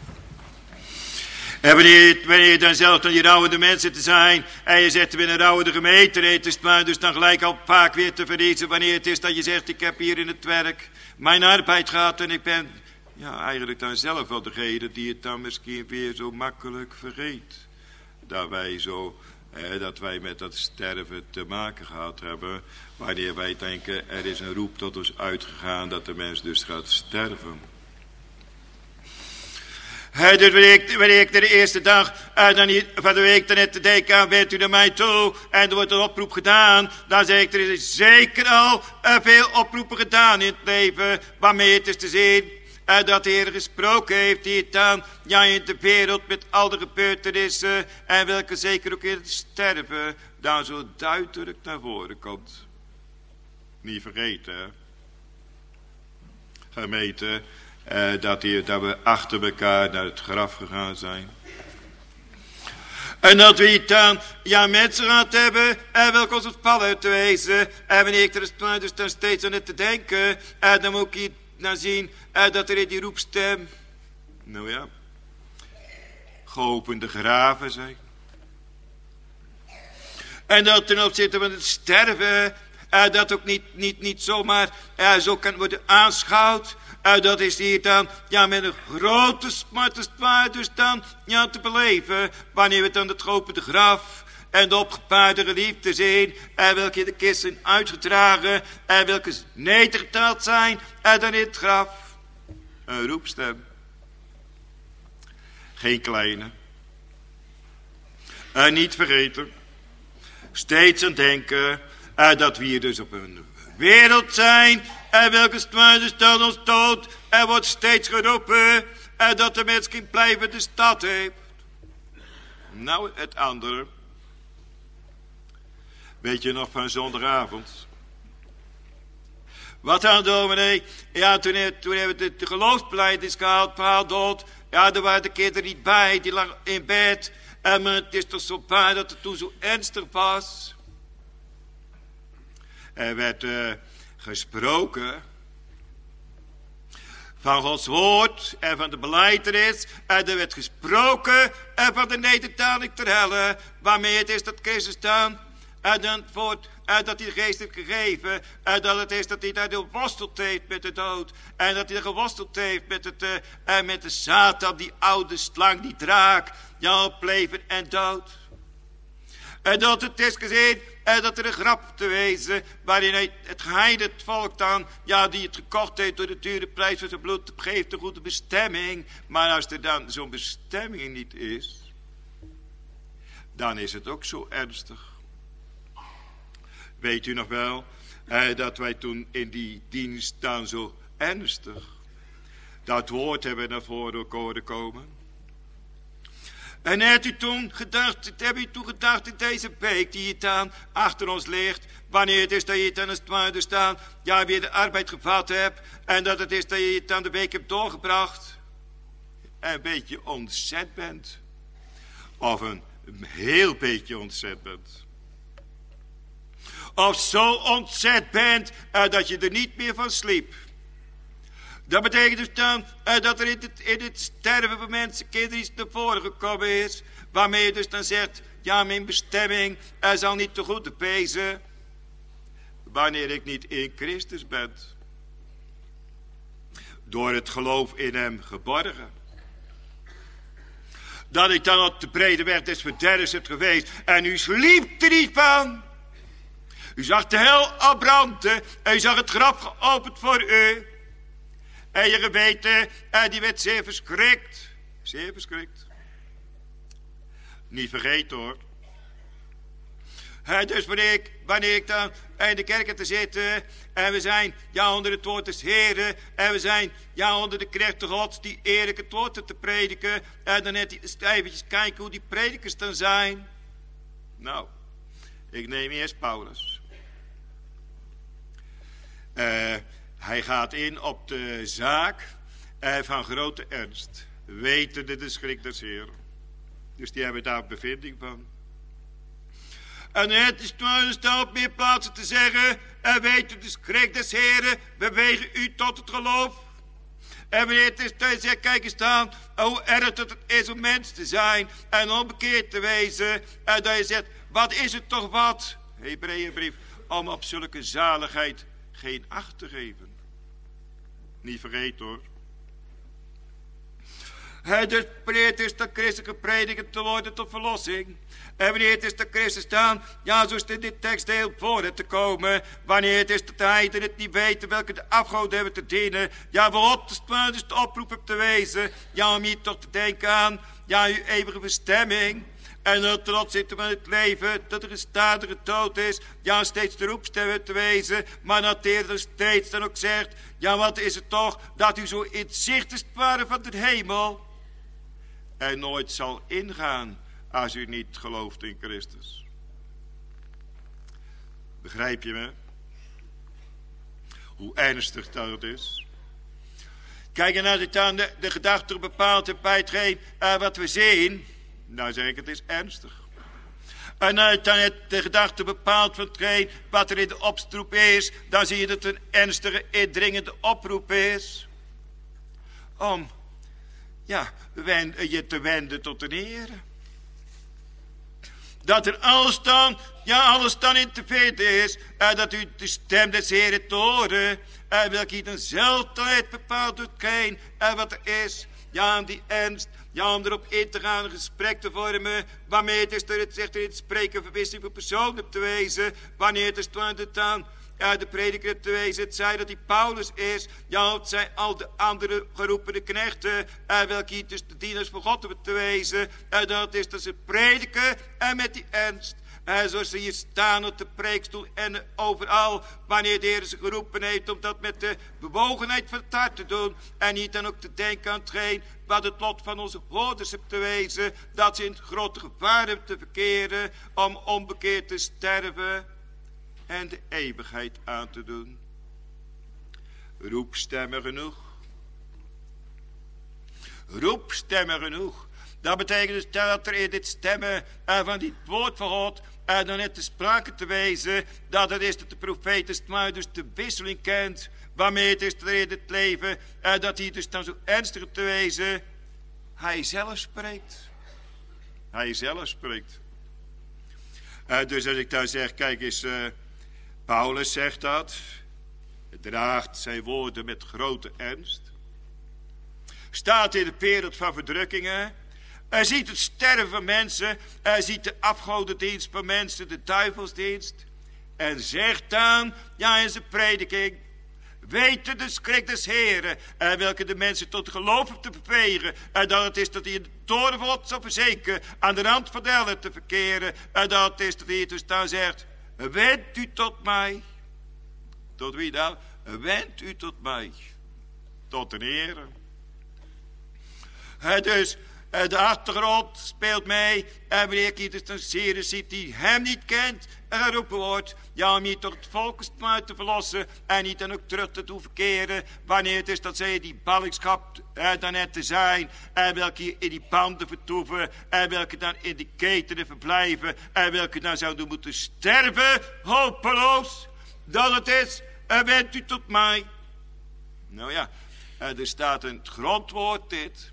En wanneer, wanneer je dan zelf dan je rouwende mensen te zijn, en je zegt, ik ben een rouwende gemeente, het is maar dus dan gelijk al vaak weer te verliezen, wanneer het is dat je zegt, ik heb hier in het werk mijn arbeid gehad en ik ben, ja, eigenlijk dan zelf wel degene die het dan misschien weer zo makkelijk vergeet. Dat wij zo, eh, dat wij met dat sterven te maken gehad hebben, wanneer wij denken, er is een roep tot ons uitgegaan dat de mens dus gaat sterven. He, dus wanneer ik, wanneer ik de eerste dag uh, dan hier, van de week dan net te denken aan, wendt u naar mij toe en er wordt een oproep gedaan, dan zeg ik, er is zeker al uh, veel oproepen gedaan in het leven, waarmee het is te zien uh, dat de Heer gesproken heeft, die het dan, ja, in de wereld met al de gebeurtenissen en welke zeker ook in het sterven, daar zo duidelijk naar voren komt. Niet vergeten, hè? Gemeente, Uh, dat, die, dat we achter elkaar naar het graf gegaan zijn. En dat we hier dan, ja, mensen gehad hebben, en welke ons ontvallen uit te wezen. En wanneer ik er dus dan steeds aan het te denken, en dan moet ik hier naar zien, en dat er in die roepstem, nou ja, geopende graven zijn. En dat ten opzichte van het sterven, en dat ook niet, niet, niet zomaar uh, zo kan worden aanschouwd. Uh, dat is hier dan, ja, met een grote smart dus dan, ja, te beleven. Wanneer we dan het geopende graf en de opgepaarde geliefde zien. En welke in de kist zijn uitgedragen. En welke nedergeteld zijn. En dan in het graf. Een roepstem. Geen kleine. En niet vergeten. Steeds aan denken. En dat we hier dus op een wereld zijn. En welke stwijde stelt ons dood. Er wordt steeds geroepen. En dat de mens geen blijvende stad heeft. Nou, het andere. Weet je nog van zondagavond? Wat dan, dominee? Ja, toen, toen hebben we de, de geloofsbelijdenis gehaald. Verhaal dood. Ja, er waren de kinderen niet bij. Die lagen in bed. En het is toch zo waar dat het toen zo ernstig was. Er werd uh, gesproken van Gods woord en van de belijdenis. En er werd gesproken en van de nederdaling ter helle. Waarmee het is dat Christus dan en dan voort, en dat hij de geest heeft gegeven. En dat het is dat hij daar geworsteld heeft met de dood. En dat hij geworsteld heeft met, het, uh, en met de Satan, die oude slang, die draak. Ja, op leven en dood. En dat het is gezien, en dat er een grap te wezen, waarin hij het geheide het volk dan, ja, die het gekocht heeft door de dure prijs van zijn bloed, geeft een goede bestemming. Maar als er dan zo'n bestemming niet is, dan is het ook zo ernstig. Weet u nog wel, eh, dat wij toen in die dienst dan zo ernstig dat woord hebben naar voren horen komen. En hebt u toen gedacht, heb u toen gedacht in deze beek die hier dan achter ons ligt, wanneer het is dat je het aan het zwaarder staan, ja, weer de arbeid gevat hebt, en dat het is dat je het aan de week hebt doorgebracht, en een beetje ontzet bent, of een heel beetje ontzet bent. Of zo ontzet bent, uh, dat je er niet meer van sliep. Dat betekent dus dan uh, dat er in het, in het sterven van mensen kinderen iets naar voren gekomen is. Waarmee je dus dan zegt, ja, mijn bestemming uh, zal niet te goede pezen. Wanneer ik niet in Christus ben. Door het geloof in hem geborgen. Dat ik dan op de brede weg des verderfs heb geweest. En u sliep er niet van. U zag de hel opbranden. En u zag het graf geopend voor u. En je geweten, en die werd zeer verschrikt. Zeer verschrikt. Niet vergeten hoor. En dus wanneer ik, wanneer ik dan in de kerk te zitten. En we zijn ja onder het woord des Heren. En we zijn ja onder de knechten Gods die eerlijk het woord te prediken. En dan net even kijken hoe die predikers dan zijn. Nou, ik neem eerst Paulus. Eh... Uh, Hij gaat in op de zaak eh, van grote ernst. Wetende de schrik des Heeren. Dus die hebben daar bevinding van. En het is dan op meer plaatsen te zeggen. En wetende de schrik des Heeren. Bewegen u tot het geloof. En wanneer het is dat je zegt, kijk eens dan. Hoe erg dat het is om mens te zijn. En onbekeerd te wezen. En dat je zegt, wat is het toch wat. Hebreeënbrief. Om op zulke zaligheid geen acht te geven. Niet vergeten hoor. Hij dus wanneer het is dat Christus gepredikt te worden tot verlossing. En wanneer het is dat Christus staan, ja zo is het in dit tekstdeel voor te komen. Wanneer het is dat de heiden het niet weten welke de afgoden hebben te dienen. Ja waarop de, dus de oproep hebt te wezen. Ja om hier toch te denken aan, ja uw eeuwige bestemming. En dat er zitten van het leven, dat er een stadige dood is. Ja, steeds de roepstem te wezen. Maar dat de Heer steeds dan ook zegt. Ja, wat is het toch dat u zo in het zicht is waren van de hemel. En nooit zal ingaan als u niet gelooft in Christus. Begrijp je me? Hoe ernstig dat is. Kijk, en als ik dan de, de gedachte bepaalt heb bij hetgeen uh, wat we zien. Nou zeg ik, het is ernstig. En als dan het de gedachte bepaalt van hetgeen wat er in de opstroep is, dan zie je dat het een ernstige, indringende oproep is. Om, ja, wend, je te wenden tot de Heer. Dat er alles dan, ja, alles dan in te vinden is. En dat u de stem des Heeren te horen. En welke dan zelf tijd bepaalt doet geen. En wat er is, ja, die ernst. Ja, om erop in te gaan, een gesprek te vormen. Waarmee het is dat het zegt in het spreken verwissing van personen te wezen. Wanneer het is dat aan ja, de prediker te wezen. Het zij dat die Paulus is. Ja, het zijn al de andere geroepene knechten. En welke hier dus de dieners van God hebben te wezen. En dat is dat ze prediken en met die ernst. En zoals ze hier staan op de preekstoel en overal. Wanneer de Heer ze geroepen heeft om dat met de bewogenheid van het hart te doen. En niet dan ook te denken aan hetgeen wat het lot van onze hoorders heeft te wezen. Dat ze in het grote gevaar hebben te verkeren. Om onbekeerd te sterven. En de eeuwigheid aan te doen. Roep stemmen genoeg. Roep stemmen genoeg. Dat betekent dus dat er in dit stemmen van dit woord van God en dan net de sprake te wezen dat het is dat de profeet maar dus de wisseling kent waarmee het is dat er in het leven en dat hij dus dan zo ernstig te wezen hij zelf spreekt. Hij zelf spreekt. Uh, dus als ik dan zeg, kijk eens, uh, Paulus zegt dat, draagt zijn woorden met grote ernst. Staat in de wereld van verdrukkingen. Hij ziet het sterven van mensen. Hij ziet de afgodendienst van mensen, de duivelsdienst. En zegt dan, ja in zijn prediking, weten de schrik des Heren, en welke de mensen tot geloof te bewegen. En dat het is dat hij in de toren van God zal verzekeren, aan de rand van de hel te verkeren. En dat het is dat hij dus dan zegt, wend u tot mij. Tot wie dan? Wend u tot mij. Tot de Heere. Dus, Uh, de achtergrond speelt mee. En wanneer je dus een serie ziet die hem niet kent. En geroepen wordt. Ja, om je tot het volk te verlossen. En niet dan ook terug te doen verkeren. Wanneer het is dat zij die ballingschap uh, dan net te zijn. En welke in die banden vertoeven. En welke dan in die ketenen verblijven. En welke dan zouden moeten sterven. Hopeloos. Dat het is. En wendt u tot mij. Nou ja. Uh, er staat een grondwoord dit.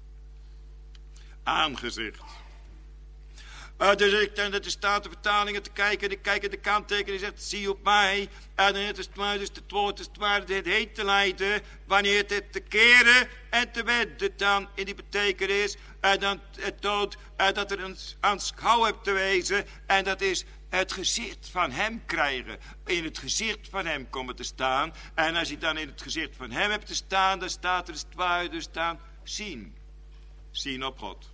Aangezicht. Uh, dus ik denk dat de Statenvertalingen te kijken. En ik kijk in de kanttekening en zegt, zie op mij. En dan is het dus het woord, is het waar dit heet te leiden. Wanneer het te keren en te wenden dan in die betekenis. En dan het toont uh, dat er een aanschouw hebt te wezen. En dat is het gezicht van hem krijgen. In het gezicht van hem komen te staan. En als je dan in het gezicht van hem hebt te staan. Dan staat er het waar dus staan zien. Zien op God.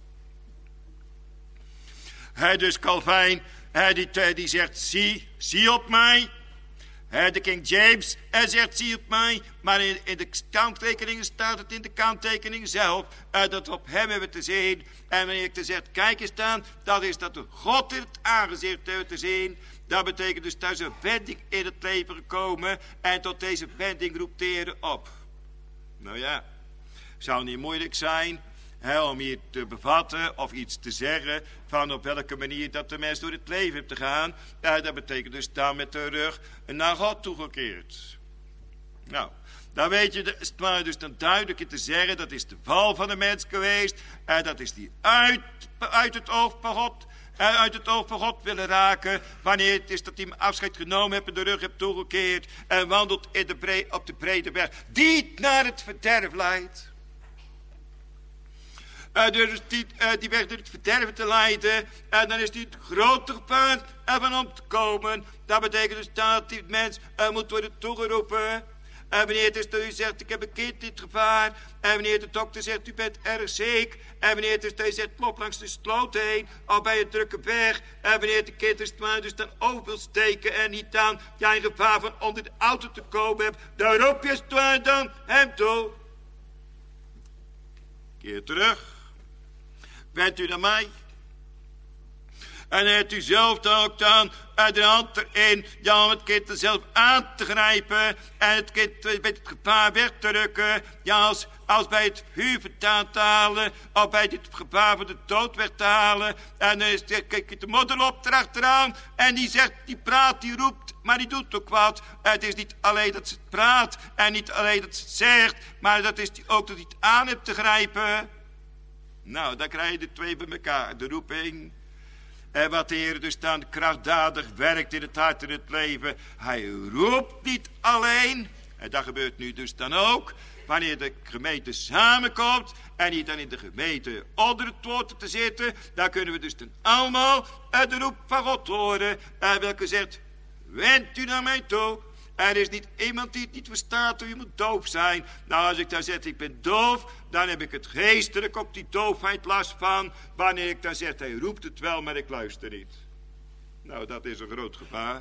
Hij dus Calvijn, hij die, die zegt, zie, zie op mij. Hij de King James, hij zegt, zie op mij. Maar in, in de kanttekeningen staat het in de kanttekening zelf. Uh, dat we op hem hebben te zien. En wanneer ik te zegt, kijk eens staan, dat is dat we God in het aangezicht hebben te zien. Dat betekent dus dat er een wending in het leven gekomen. En tot deze wending roept de Heer op. Nou ja, zou niet moeilijk zijn. He, om hier te bevatten of iets te zeggen van op welke manier dat de mens door het leven heeft te gaan. Ja, dat betekent dus dan met de rug naar God toegekeerd. Nou, dan weet je, het maar dus dan duidelijk te zeggen, dat is de val van de mens geweest. En dat is die uit, uit het oog van God, en uit het oog van God willen raken. Wanneer het is dat hij afscheid genomen heeft en de rug heeft toegekeerd. En wandelt in de bre- op de brede weg, die naar het verderf leidt. Uh, dus die, uh, die weg door het verderven te leiden. En dan is die het grote gevaar ervan om te komen. Dat betekent dus dat die mens uh, moet worden toegeroepen. En wanneer het is dat u zegt, ik heb een kind in het gevaar. En wanneer de dokter zegt, u bent erg ziek. En wanneer het is dat u zegt, loop langs de sloot heen. Of bij een drukke weg. En wanneer de kind is maar dus dan over wil steken. En niet dan ja, in gevaar van onder de auto te komen hebt. Dan roep je dan hem toe. Keer terug. Bent u naar mij? En heeft u zelf dan ook dan uit de hand erin, ja, om het kind er zelf aan te grijpen en het kind met het gevaar weg te rukken, ja, als, als bij het vuur vandaan te halen, of bij het gevaar van de dood weg te halen. En dan is de, kijk, de moeder loopt erachteraan en die zegt, die praat, die roept, maar die doet ook wat. Het is niet alleen dat ze het praat en niet alleen dat ze het zegt, maar dat is ook dat hij het aan hebt te grijpen. Nou, dan krijg je de twee bij elkaar. De roeping. En wat de Heer dus dan krachtdadig werkt in het hart en het leven. Hij roept niet alleen. En dat gebeurt nu dus dan ook. Wanneer de gemeente samenkomt. En hier dan in de gemeente onder het woord te zitten. Dan kunnen we dus dan allemaal de roep van God horen. En welke zegt, wend u naar mij toe. Er is niet iemand die het niet verstaat, u moet doof zijn. Nou, als ik dan zeg, ik ben doof, dan heb ik het geestelijk op die doofheid last van. Wanneer ik dan zeg, hij roept het wel, maar ik luister niet. Nou, dat is een groot gevaar.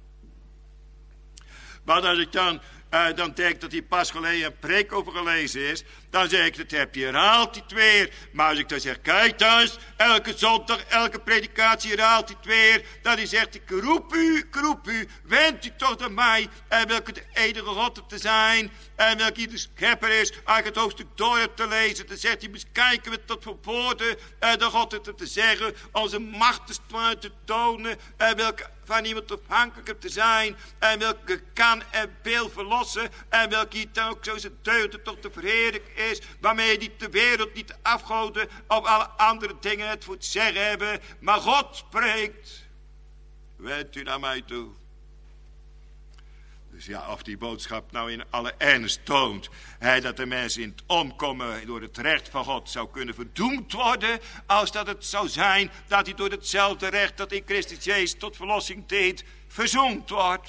Maar als ik dan, uh, dan denk dat hij pas geleden een preek over gelezen is, dan zeg ik, dat heb je herhaalt hij het weer. Maar als ik dan zeg, kijk thuis, elke zondag, elke predikatie herhaalt hij het weer. Dat hij zegt, ik roep u, ik roep u, wend u toch naar mij. En welke de enige God te zijn. En welke de schepper is. Als ik het hoofdstuk door heb te lezen, dan zegt hij, eens kijken we tot voor woorden. En de God het te zeggen, onze macht te tonen. En welke van iemand afhankelijk te zijn. En welke kan en wil verlossen. En welke dan ook zo zijn deugden tot te verheerlijken is. Waarmee die de wereld niet de afgoden of alle andere dingen het voor het zeggen hebben. Maar God spreekt. Wend u naar mij toe. Dus ja, of die boodschap nou in alle ernst toont. Hè, dat de mensen in het omkomen door het recht van God zou kunnen verdoemd worden. Als dat het zou zijn dat hij door hetzelfde recht dat in Christus Jezus tot verlossing deed, verzoend wordt.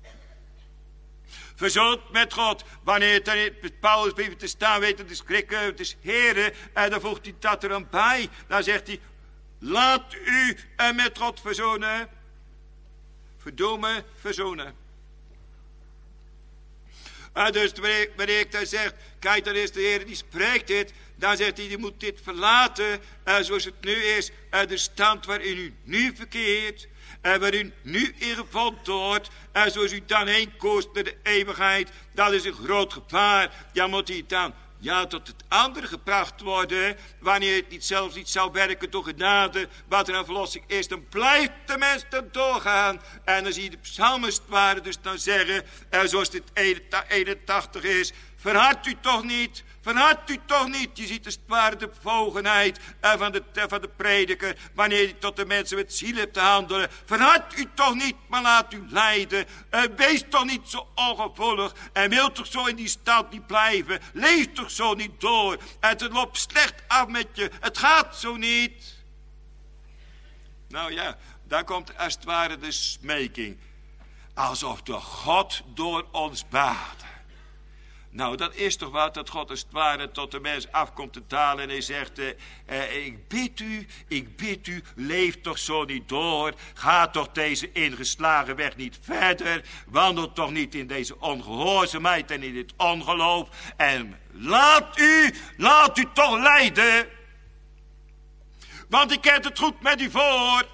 Verzoend met God. Wanneer het in Paulus brief te staan weet te schrikken, het is Heere. En dan voegt hij dat er aan bij. Dan zegt hij, laat u met God verzoenen. Verdoemen, verzoenen. En dus wanneer, wanneer ik dan zeg, kijk, dan is de Heer die spreekt dit. Dan zegt hij, je moet dit verlaten uh, zoals het nu is. Uh, de stand waarin u nu verkeert. En uh, waar u nu in gevonden wordt. En uh, zoals u dan heen koerst naar de eeuwigheid. Dat is een groot gevaar. Ja, moet hij dan ja, tot het andere gebracht worden. Wanneer het niet zelfs niet zou werken door genade. Wat er een verlossing is. Dan blijft de mens dan doorgaan. En dan zie je de psalmist waren dus dan zeggen. Uh, zoals dit eenentachtig is. Verhard u toch niet. Verhard u toch niet. Je ziet als het ware de bevogenheid van de, van de prediker. Wanneer je tot de mensen met ziel hebt te handelen. Verhard u toch niet, maar laat u leiden. Uh, wees toch niet zo ongevoelig. En wil toch zo in die stand niet blijven. Leef toch zo niet door. Het loopt slecht af met je. Het gaat zo niet. Nou ja, daar komt als het ware de smeking. Alsof de God door ons baat. Nou, dat is toch wat, dat God als het ware tot de mens afkomt te talen en hij zegt, eh, eh, ik bid u, ik bid u, leef toch zo niet door, ga toch deze ingeslagen weg niet verder, wandel toch niet in deze ongehoorzaamheid en in dit ongeloof en laat u, laat u toch leiden, want ik heb het goed met u voor.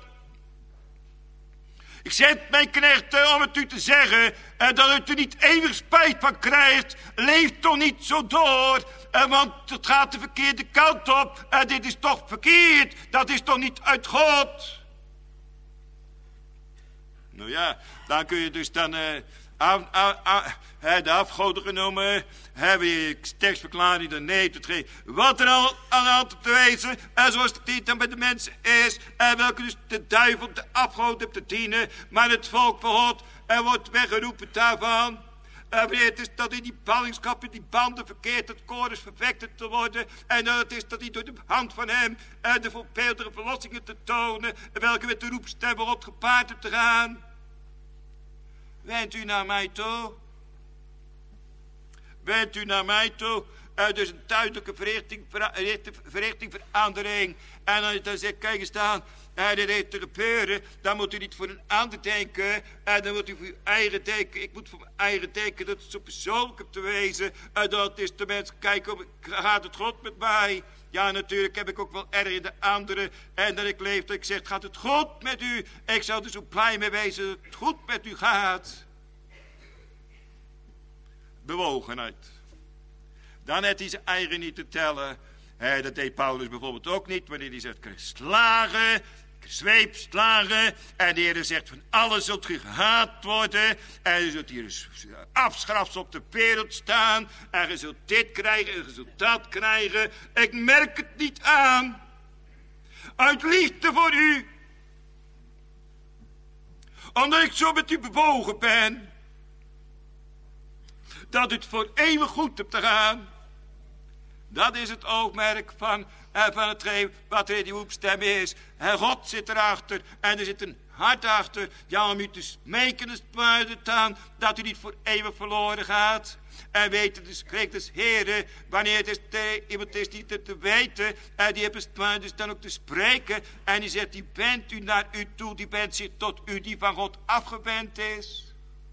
Ik zend mijn knechten om het u te zeggen, eh, dat u er niet eeuwig spijt van krijgt. Leef toch niet zo door, eh, want het gaat de verkeerde kant op. Eh, dit is toch verkeerd, dat is toch niet uit God. Nou ja, dan kun je dus dan uh, af, af, af, de afgoden genomen, hebben je tekstverklaring dan nee te geven. Wat er al aan de hand op te wezen, en zoals het niet dan bij de mensen is, en welke dus de duivel de afgoden hebt te dienen, maar het volk van God, er wordt weggeroepen daarvan. En wanneer het is dat in die ballingschap, in die banden verkeerd het koor is verwekt te worden. En dat het is dat hij door de hand van hem en de voorbeeldige verlossingen te tonen, welke met de roepstem wordt gepaard hebt te gaan. Wend u naar mij toe. Wend u naar mij toe. Uh, dus een duidelijke verrichting, verrichting, verandering. En dan, dan zeg ik, kijk eens aan. Uh, dit heeft te gebeuren. Dan moet u niet voor een ander denken. En uh, dan moet u voor uw eigen denken. Ik moet voor mijn eigen denken. Dat het zo persoonlijk op te wezen. Uh, dat is de mensen kijken. Of, gaat het goed met mij? Ja, natuurlijk heb ik ook wel erg in de anderen. En dat ik leef, dat ik zeg, gaat het goed met u? Ik zou er zo blij mee wezen dat het goed met u gaat. Bewogenheid. Dan heeft hij zijn eigen niet te tellen. He, dat deed Paulus bijvoorbeeld ook niet. Wanneer hij zegt, slagen, zweepslagen. En de Heer zegt, van alles zult ge gehaat worden. En je zult hier afschrafs op de wereld staan. En je zult dit krijgen en je zult dat krijgen. Ik merk het niet aan. Uit liefde voor u. Omdat ik zo met u bewogen ben. Dat het voor eeuwig goed hebt te gaan. Dat is het oogmerk van, eh, van het wat er in die roepstem is. En God zit erachter en er zit een hart achter. Ja, om u te smeken als het ware aan, dat u niet voor eeuwig verloren gaat. En weet dus, kreeg dus heren, wanneer het is te, iemand is die te, te weten, en die heeft het dus dan ook te spreken. En die zegt, die bent u naar u toe, die bent zich tot u die van God afgewend is.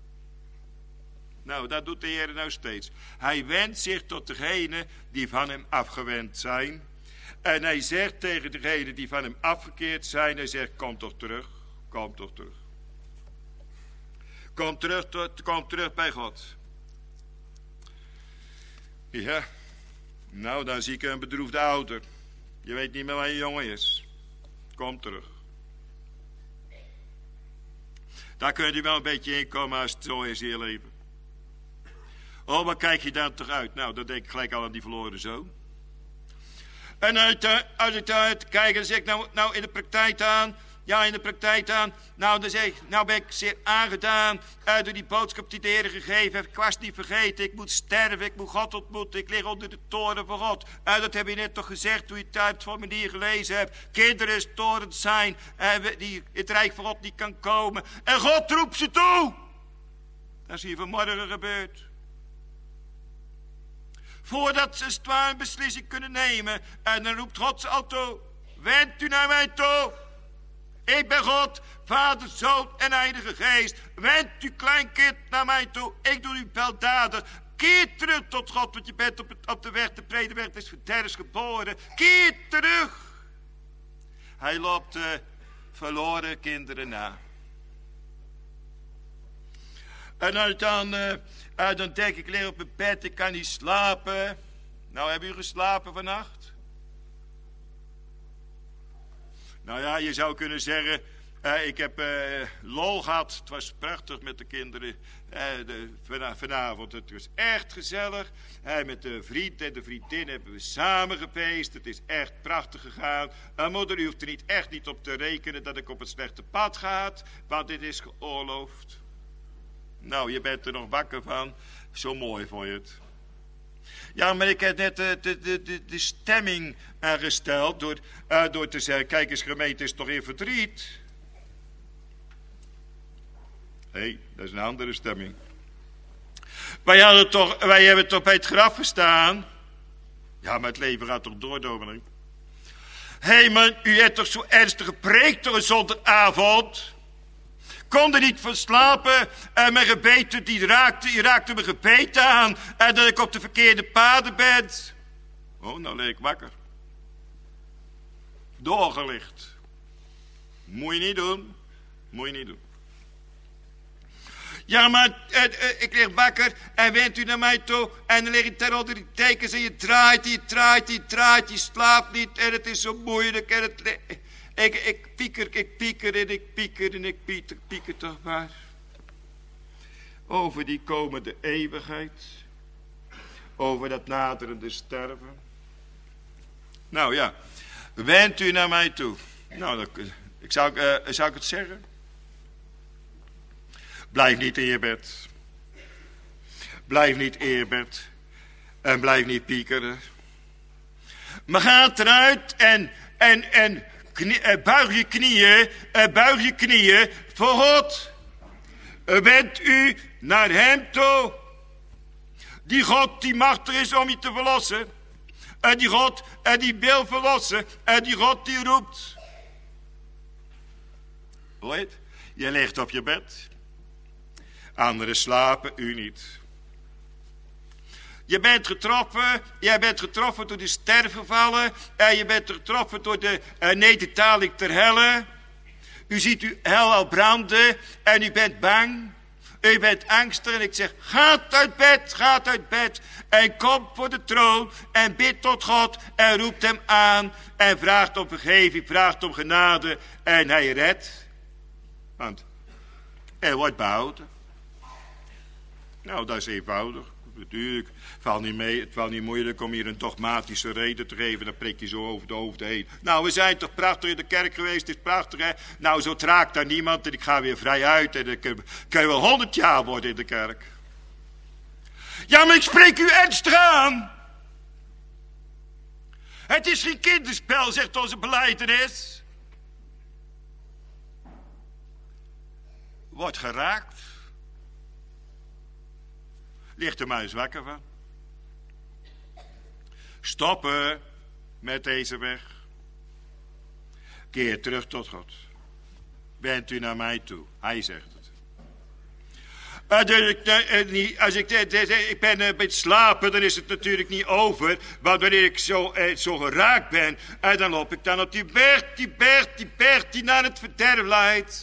Nou, dat doet de Heer nou steeds. Hij wendt zich tot degenen die van hem afgewend zijn. En hij zegt tegen degenen die van hem afgekeerd zijn, hij zegt, kom toch terug, kom toch terug. Kom terug, tot, kom terug bij God. Ja, nou dan zie ik een bedroefde ouder. Je weet niet meer waar je jongen is. Kom terug. Daar kun je wel een beetje in komen als het zo is in je leven. Oh, waar kijk je dan toch uit? Nou, dan denk ik gelijk al aan die verloren zoon. En uit, uh, als ik daar te kijken, dan zeg ik nou, nou in de praktijk aan. Ja, in de praktijk aan. Nou, dan zeg ik, nou ben ik zeer aangedaan uh, door die boodschap die de Heer gegeven heeft. Ik was niet vergeten, ik moet sterven, ik moet God ontmoeten. Ik lig onder de toren van God. Uh, dat heb je net toch gezegd, toen je het uit van manier gelezen hebt. Kinderen torend zijn, uh, die het rijk van God niet kan komen. En God roept ze toe. Dat is hier vanmorgen gebeurd. Voordat ze het waar een beslissing kunnen nemen. En dan roept God ze al toe. Wend u naar mij toe. Ik ben God, Vader, Zoon en Heilige Geest. Wend uw kleinkind naar mij toe. Ik doe u weldadig. Keer terug tot God, want je bent op, het, op de weg, de brede weg des verderfs geboren. Keer terug. Hij loopt de verloren kinderen na. En dan, dan, uh, uh, dan denk ik, ik lig op mijn bed, ik kan niet slapen. Nou, hebben u geslapen vannacht? Nou ja, je zou kunnen zeggen, uh, ik heb uh, lol gehad. Het was prachtig met de kinderen uh, de, van, vanavond. Het was echt gezellig. Uh, met de vriend en de vriendin hebben we samen gefeest. Het is echt prachtig gegaan. Uh, moeder, u hoeft er niet, echt niet op te rekenen dat ik op het slechte pad ga. Want dit is geoorloofd. Nou, je bent er nog wakker van. Zo mooi vond je het. Ja, maar ik heb net de, de, de, de stemming aangesteld door, uh, door te zeggen, kijk eens, gemeente is toch in verdriet? Hé, hey, dat is een andere stemming. Wij, hadden toch, wij hebben toch bij het graf gestaan? Ja, maar het leven gaat toch door, dominee? Hé hey man, u hebt toch zo ernstig gepreekt door een zondagavond? Kon er niet van slapen en mijn gebeten, die raakte, die raakte mijn gebeten aan. En dat ik op de verkeerde paden ben. Oh, nou leek ik wakker. Doorgelicht. Moet je niet doen. Moet je niet doen. Ja, maar eh, eh, ik lig wakker en went u naar mij toe. En dan lig je ter onder die tekens en je draait, je draait, je draait. Je slaapt niet en het is zo moeilijk en het... Ik, ik pieker, ik pieker en ik pieker en ik pieker, pieker toch maar. Over die komende eeuwigheid. Over dat naderende sterven. Nou ja, wend u naar mij toe. Nou, dat, ik zou, uh, zou ik het zeggen? Blijf niet in je bed. Blijf niet in je bed. En blijf niet piekeren. Maar ga eruit en, en, en... Knie, uh, buig je knieën, uh, buig je knieën voor God. Uh, wend u naar hem toe. Die God die machtig is om je te verlossen. Uh, die God uh, die wil verlossen. Uh, die God die roept. Hoor je het? Je ligt op je bed. Anderen slapen, u niet. Je bent getroffen, jij bent getroffen door de stervenvallen. En je bent getroffen door de uh, nedertaling ter helle. U ziet uw hel al branden en u bent bang. U bent angstig en ik zeg, gaat uit bed, gaat uit bed. En kom voor de troon en bid tot God en roept hem aan. En vraagt om vergeving, vraagt om genade en hij redt. Want hij wordt behouden. Nou, dat is eenvoudig. Natuurlijk, het valt niet mee, het valt niet moeilijk om hier een dogmatische reden te geven. Dan prik je zo over de hoofd heen. Nou, we zijn toch prachtig in de kerk geweest, het is prachtig hè. Nou, zo traakt daar niemand en ik ga weer vrij uit. En dan kun je wel honderd jaar worden in de kerk. Ja, maar ik spreek u ernstig aan. Het is geen kinderspel, zegt onze belijdenis. Wordt geraakt. Ligt er maar eens wakker van. Stoppen met deze weg. Keer terug tot God. Wend u naar mij toe. Hij zegt het. Als ik, ik ben een beetje slapen, dan is het natuurlijk niet over. Want wanneer ik zo, zo geraakt ben, dan loop ik dan op die berg, die berg, die berg die naar het verderf leidt.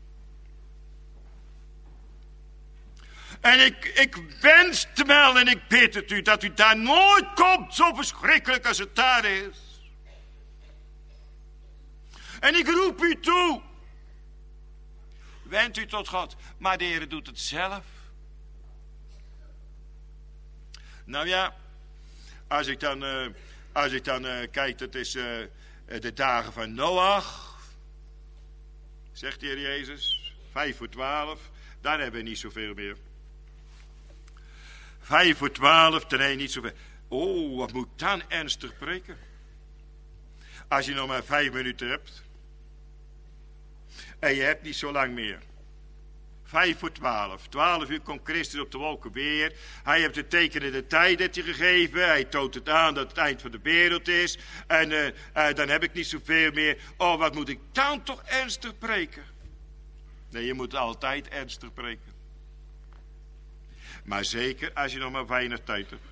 En ik, ik wens te wel en ik bid het u dat u daar nooit komt, zo verschrikkelijk als het daar is. En ik roep u toe. Wend u tot God, maar de Heer doet het zelf. Nou ja, als ik dan, uh, als ik dan uh, kijk, dat is uh, de dagen van Noach. Zegt de Heer Jezus, vijf voor twaalf, daar hebben we niet zoveel meer. Vijf voor twaalf, nee, niet zoveel. Oh, wat moet ik dan ernstig preken? Als je nog maar vijf minuten hebt. En je hebt niet zo lang meer. Vijf voor twaalf. Twaalf uur komt Christus op de wolken weer. Hij heeft de tekenen de tijd dat je gegeven. Hij toont het aan dat het eind van de wereld is. En uh, uh, dan heb ik niet zoveel meer. Oh, wat moet ik dan toch ernstig preken? Nee, je moet altijd ernstig preken. Maar zeker als je nog maar weinig tijd hebt.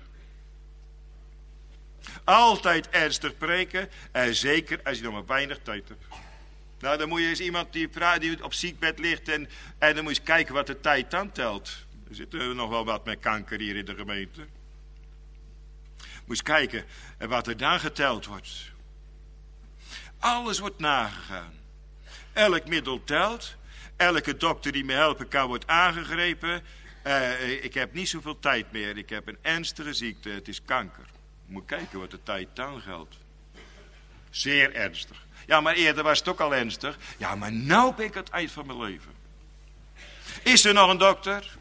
Altijd ernstig preken. En zeker als je nog maar weinig tijd hebt. Nou, dan moet je eens iemand die, die op ziekbed ligt. En, en dan moet je eens kijken wat de tijd dan telt. Er zitten nog wel wat met kanker hier in de gemeente. Moet je kijken wat er dan geteld wordt. Alles wordt nagegaan. Elk middel telt. Elke dokter die me helpen kan wordt aangegrepen. Uh, ik heb niet zoveel tijd meer. Ik heb een ernstige ziekte. Het is kanker. Moet kijken wat de tijd dan geldt. Zeer ernstig. Ja, maar eerder was het ook al ernstig. Ja, maar nou ben ik aan het eind van mijn leven. Is er nog een dokter?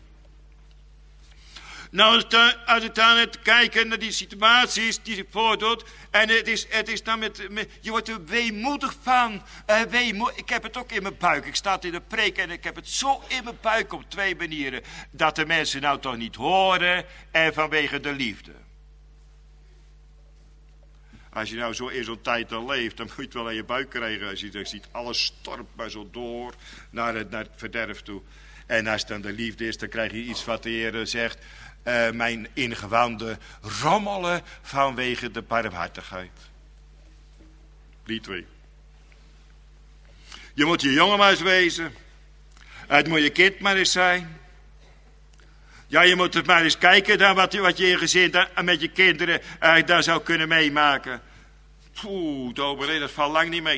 Nou, als ik dan te kijken naar die situaties die zich voordoet. En het is, het is dan met, met, je wordt er weemoedig van. Uh, weemo, ik heb het ook in mijn buik. Ik sta in de preek en ik heb het zo in mijn buik op twee manieren. Dat de mensen nou toch niet horen. En vanwege de liefde. Als je nou zo in zo'n tijd dan leeft, dan moet je het wel aan je buik krijgen. Als je dan ziet, alles stormt maar zo door naar het, naar het verderf toe. En als het dan de liefde is, dan krijg je iets wat de Heer zegt. Uh, mijn ingewanden rommelen vanwege de barmhartigheid. Die twee. Je moet je jongen maar eens wezen. Het moet je kind maar eens zijn. Ja, je moet het maar eens kijken naar wat, wat je in gezin en met je kinderen uh, daar zou kunnen meemaken. Poeh, dominee, dat valt lang niet mee.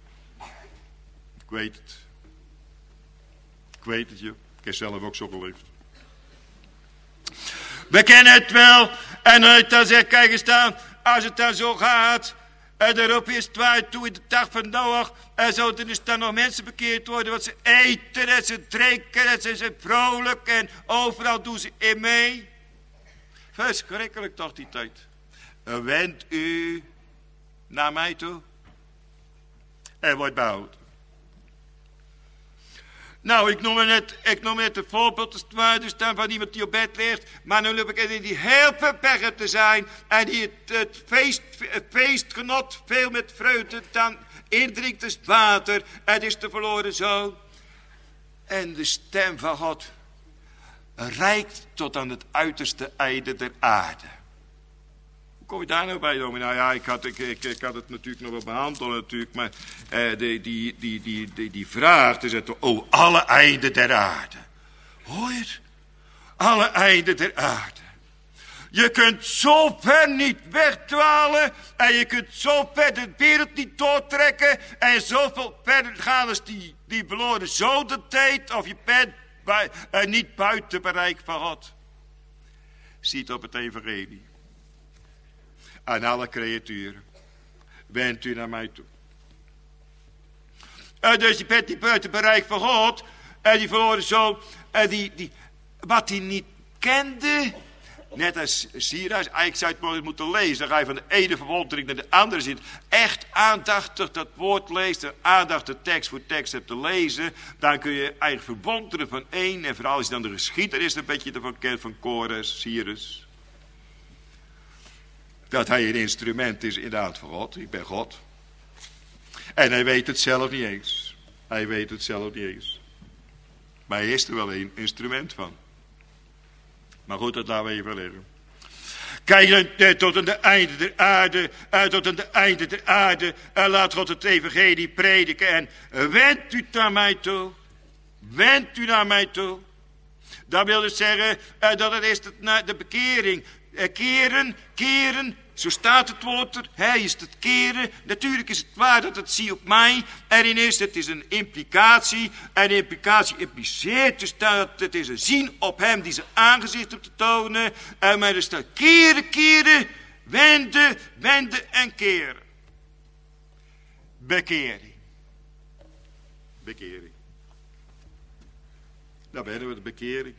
Ik weet het. Ik weet het, joh. Ik heb zelf ook zo geleefd. We kennen het wel. En uh, dan zegt, kijk eens dan, als het dan zo gaat. En daarop is het waar toe in de dag van Noach. En zouden er dan nog mensen bekeerd worden. Want ze eten en ze drinken en ze zijn vrolijk. En overal doen ze in mee. Verschrikkelijk toch die tijd. En wendt u naar mij toe. En wordt behouden. Nou, ik noem net, ik noem net een voorbeeld als het ware, dus dan van iemand die op bed ligt. Maar nu loop ik in die heel verbergen te zijn. En die het, het, feest, het feestgenot veel met vreugde dan indrinkt als water. Het is de verloren zoon. En de stem van God reikt tot aan het uiterste einde der aarde. Hoe kom je daar nou bij, dominee? Nou ja, ik had, ik, ik, ik had het natuurlijk nog wel behandeld natuurlijk. Maar uh, die, die, die, die, die, die vraag is het, oh, alle einden der aarde. Hoor je het? Alle einden der aarde. Je kunt zo ver niet wegdwalen. En je kunt zo ver de wereld niet doortrekken. En zoveel verder gaan als die, die verloren zoon de tijd. Of je bent bij, uh, niet buiten bereik van God. Ziet op het evangelie. Aan alle creaturen. Wendt u naar mij toe. Uh, dus je bent niet buiten bereik van God. En uh, die verloren zoon. Uh, die, die, wat hij niet kende. Net als Sirach. Eigenlijk zou je het moeten lezen. Dan ga je van de ene verwondering naar de andere zitten. Echt aandachtig dat woord leest. En aandachtig tekst voor tekst hebt te lezen. Dan kun je eigenlijk verwonderen van één. En vooral als je dan de geschiedenis een beetje ervan kent. Van Kores, Sirach. Dat hij een instrument is inderdaad van God. Ik ben God. En hij weet het zelf niet eens. Hij weet het zelf niet eens. Maar hij is er wel een instrument van. Maar goed, dat laten we even liggen. Kijk dan tot aan de einde der aarde. Uh, tot aan de einde der aarde. Uh, laat God het evangelie prediken. En uh, wendt u naar mij toe. Wendt u naar mij toe. Dat wil dus zeggen uh, dat het is de, de bekering. Uh, keren, keren. Zo staat het woord er. Hij is het keren. Natuurlijk is het waar dat het zie op mij erin is. Het is een implicatie. En de implicatie impliceert dus dat het is een zien op hem die zijn aangezicht op te tonen. En maar er staat keren, keren. Wenden, wenden en keren. Bekering. Bekering. Dan werden we de bekering.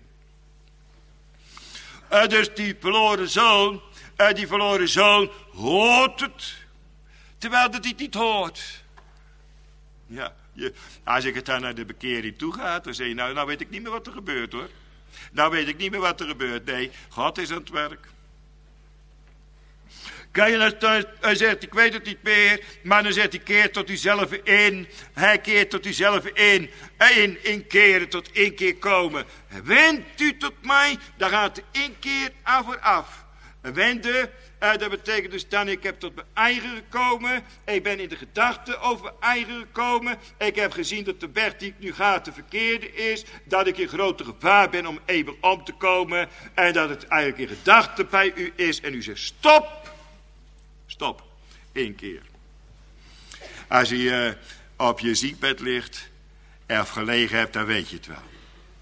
Uh, dus die verloren zoon. Uh, die verloren zoon hoort het. Terwijl dat hij het niet hoort. Ja, je, als ik het dan naar de bekering toe ga, dan zeg je, nou, nou weet ik niet meer wat er gebeurt hoor. Nou weet ik niet meer wat er gebeurt. Nee, God is aan het werk. Kan je dan, hij zegt, ik weet het niet meer, maar dan zegt hij, keer tot uzelf in. Hij keert tot uzelf in. In, inkeren, tot inkeer komen. Wendt u tot mij, dan gaat de inkeer af voor af. Wenden, uh, dat betekent dus dan, ik heb tot mijn eigen gekomen. Ik ben in de gedachten over mijn eigen gekomen. Ik heb gezien dat de weg die ik nu ga de verkeerde is. Dat ik in grote gevaar ben om even om te komen. En dat het eigenlijk in gedachten bij u is. En u zegt, stop. Stop. Eén keer. Als je uh, op je ziekbed ligt of gelegen hebt, dan weet je het wel.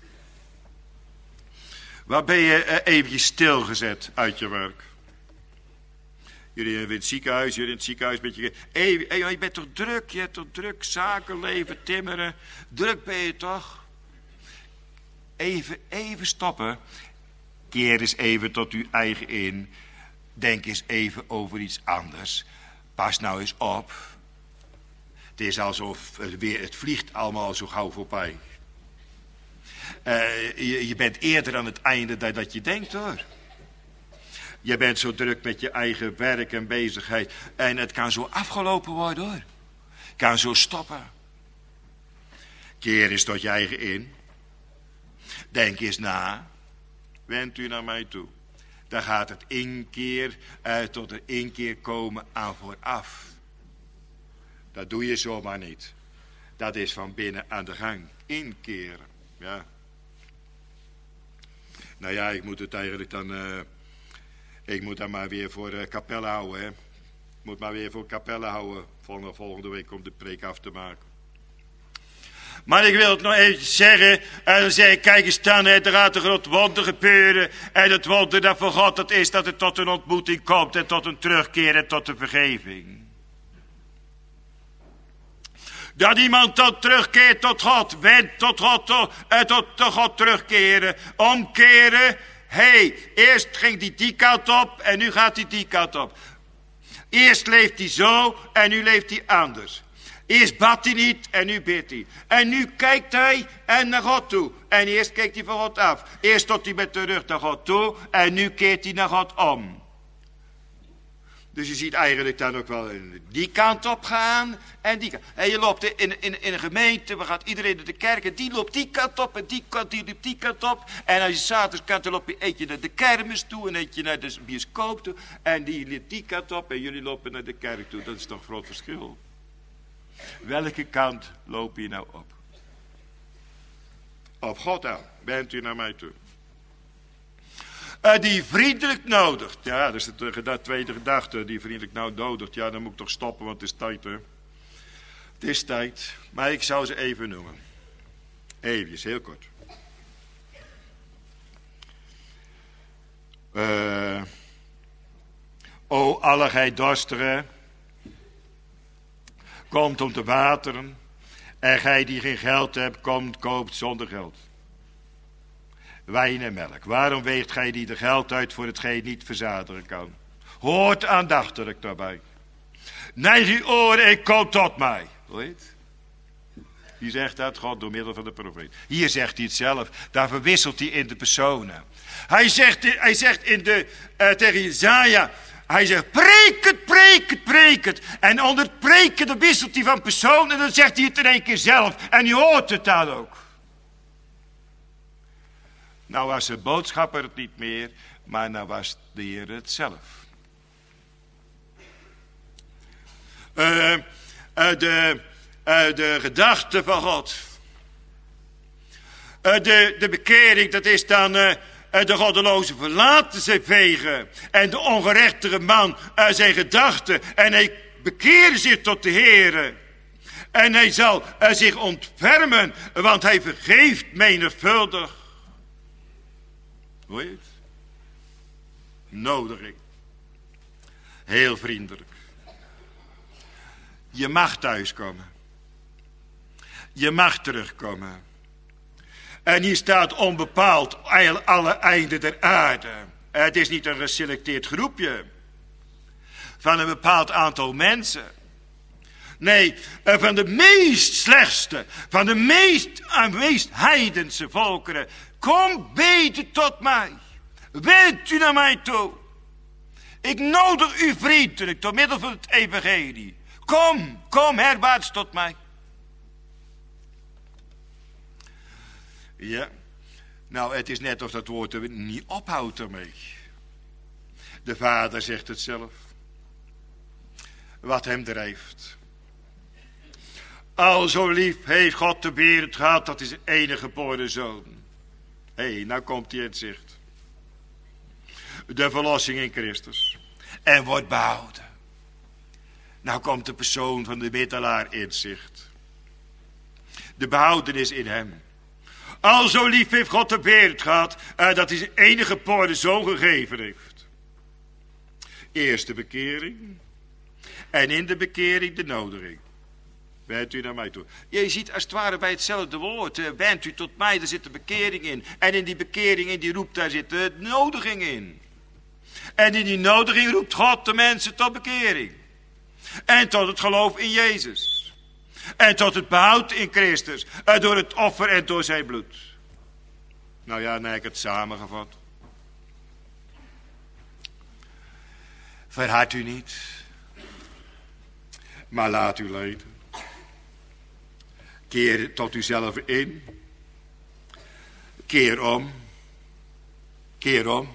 Waar ben je uh, eventjes stilgezet uit je werk? Jullie in het ziekenhuis, jullie in het ziekenhuis ben je... Hey, hey, je bent toch druk, je hebt toch druk, zakenleven, timmeren. Druk ben je toch? Even, even stoppen. Keer eens even tot uw eigen in. Denk eens even over iets anders. Pas nou eens op. Het is alsof het, weer, het vliegt allemaal zo gauw voorbij. Uh, je, je bent eerder aan het einde dan dat je denkt, hoor. Je bent zo druk met je eigen werk en bezigheid. En het kan zo afgelopen worden, hoor. Het kan zo stoppen. Keer eens tot je eigen in. Denk eens na. Wend u naar mij toe. Dan gaat het inkeer uh, tot een inkeer komen aan vooraf. Dat doe je zomaar niet. Dat is van binnen aan de gang. Inkeren. Ja. Nou ja, ik moet het eigenlijk dan... Uh, ik moet dan maar weer voor uh, Capelle houden, hè. Ik moet maar weer voor Capelle houden. Volgende, volgende week om de preek af te maken. Maar ik wil het nog eventjes zeggen. En dan zeg ik, kijk eens dan, hè, er gaat een groot wonder gebeuren. En het wonder dat voor God dat is dat het tot een ontmoeting komt. En tot een terugkeer en tot een vergeving. Dat iemand dan terugkeert tot God. Wendt tot God, tot, eh, tot, tot God terugkeren. Omkeren. Hé, hey, eerst ging hij die kant op en nu gaat hij die kant op. Eerst leeft hij zo en nu leeft hij anders. Eerst bad hij niet en nu bidt hij. En nu kijkt hij en naar God toe. En eerst kijkt hij van God af. Eerst stond hij met de rug naar God toe en nu keert hij naar God om. Dus je ziet eigenlijk dan ook wel die kant op gaan en die kant. En je loopt in, in, in een gemeente, waar gaat iedereen naar de kerk en die loopt die kant op en die kant, die loopt die kant op. En als je s'avonds kan, dan loop je eentje naar de kermis toe en eentje naar de bioscoop toe. En die loopt die kant op en jullie lopen naar de kerk toe. Dat is toch een groot verschil. Welke kant loop je nou op? Op God aan. Bent u naar mij toe. Uh, die vriendelijk nodigt. Ja, dat is de, de tweede gedachte. Die vriendelijk nou nodigt. Ja, dan moet ik toch stoppen, want het is tijd, hè. Het is tijd. Maar ik zou ze even noemen. Even, heel kort. Uh, o, alle gij dorstigen, komt om te wateren. En gij die geen geld hebt, komt, koopt zonder geld. Wijn en melk. Waarom weegt gij die de geld uit voor hetgeen niet verzadigen kan? Hoort aandachtig daarbij. Neig uw oren en kom tot mij. Hoor je het? Hier zegt dat God door middel van de profeet. Hier zegt hij het zelf. Daar verwisselt hij in de personen. Hij zegt, hij zegt in de, uh, tegen Jesaja. Hij zegt, preek het, preek het, preek het. En onder het preken dan wisselt hij van persoon. En dan zegt hij het in één keer zelf. En je hoort het dan ook. Nou was de boodschapper het niet meer, maar nou was de Heer het zelf. Uh, uh, de, uh, de gedachte van God. Uh, de, de bekering, dat is dan uh, de goddeloze verlaten zijn vegen. En de ongerechtige man uh, zijn gedachten. En hij bekeerde zich tot de Heer. En hij zal uh, zich ontfermen, want hij vergeeft menigvuldig. Hoor je het? Nodiging. Heel vriendelijk. Je mag thuiskomen. Je mag terugkomen. En hier staat onbepaald alle einden der aarde. Het is niet een geselecteerd groepje. Van een bepaald aantal mensen. Nee, van de meest slechtste. Van de meest, meest heidense volkeren. Kom beden tot mij. Wend u naar mij toe. Ik nodig u vriendelijk door middel van het evangelie. Kom, kom herwaarts tot mij. Ja, nou het is net of dat woord er niet ophoudt ermee. De Vader zegt het zelf. Wat hem drijft. Al zo lief heeft God de wereld gehad, dat is de enige geboren zoon. Hé, hey, nou komt hij in het zicht. De verlossing in Christus. En wordt behouden. Nou komt de persoon van de middelaar in zicht. De behoudenis in hem. Al zo lief heeft God de wereld gehad, uh, dat hij zijn enige geboren zoon gegeven heeft. Eerst de bekering. En in de bekering de nodiging. Wendt u naar mij toe. Je ziet als het ware bij hetzelfde woord. Uh, wendt u tot mij, daar zit de bekering in. En in die bekering, in die roep, daar zit de nodiging in. En in die nodiging roept God de mensen tot bekering. En tot het geloof in Jezus. En tot het behoud in Christus. Uh, door het offer en door zijn bloed. Nou ja, dan heb ik het samengevat. Verhard u niet. Maar laat u leiden. Keer tot uzelf in. Keer om. Keer om.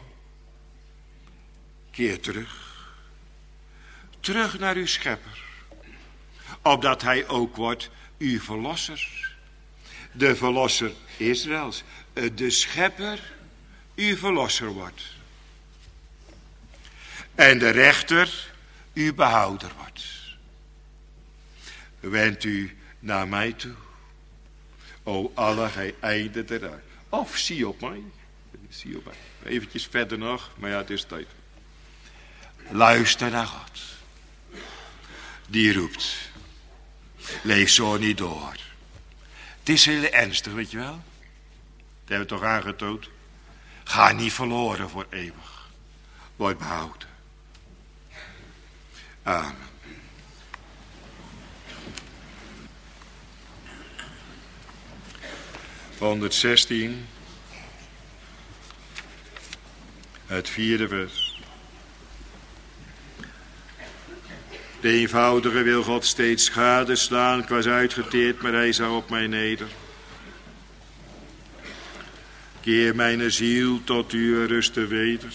Keer terug. Terug naar uw schepper. Opdat hij ook wordt uw verlosser. De verlosser Israëls. De schepper uw verlosser wordt. En de rechter uw behouder wordt. Wendt u naar mij toe. O alle gij einden der aarde. Of zie op mij. Zie op mij. Eventjes verder nog. Maar ja, het is tijd. Luister naar God. Die roept. Leef zo niet door. Het is heel ernstig, weet je wel. Dat hebben we toch aangetoond. Ga niet verloren voor eeuwig. Word behouden. Amen. honderdzestien. Het vierde vers. De eenvoudige wil God steeds gadeslaan. Ik was uitgeteerd, maar hij zou op mij neder. Keer mijn ziel tot uw rusten weder.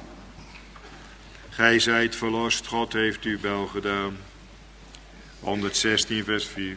Gij zijt verlost, God heeft u wel gedaan. honderdzestien vers vier.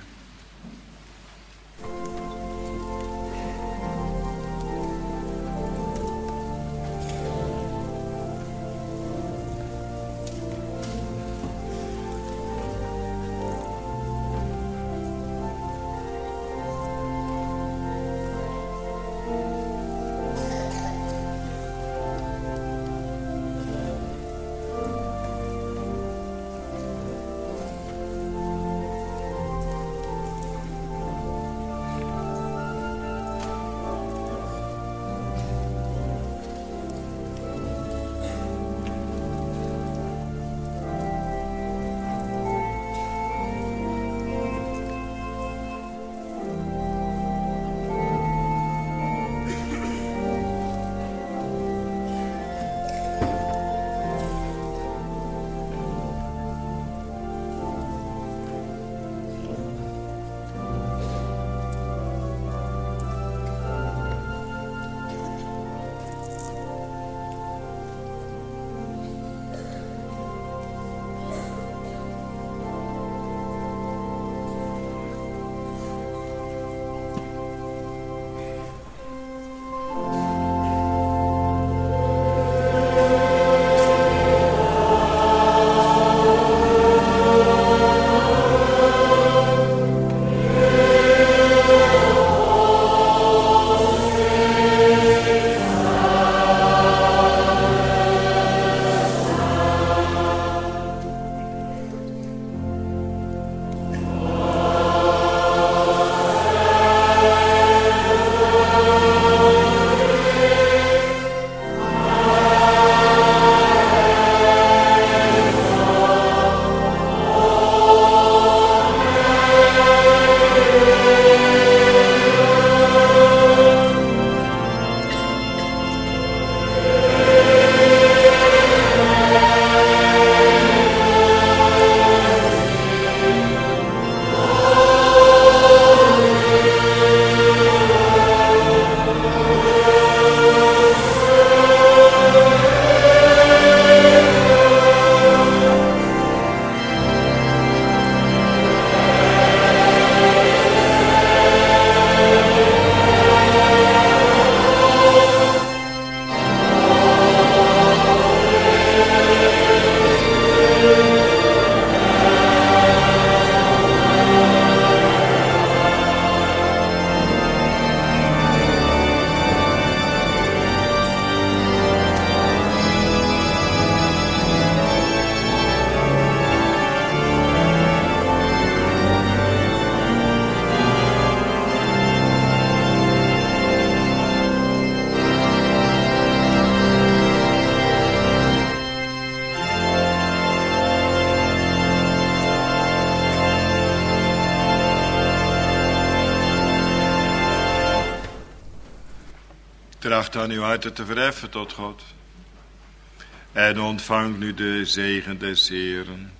tracht aan uw harten te verheffen tot God. En ontvang nu de zegen des Heeren.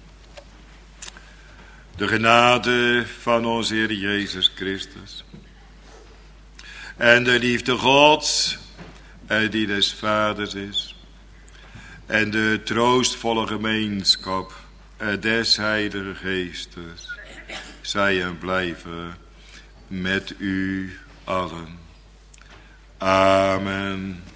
De genade van onze Heer Jezus Christus. En de liefde Gods, en die des Vaders is. En de troostvolle gemeenschap des Heilige Geestes. Zij en blijven met u allen. Amen.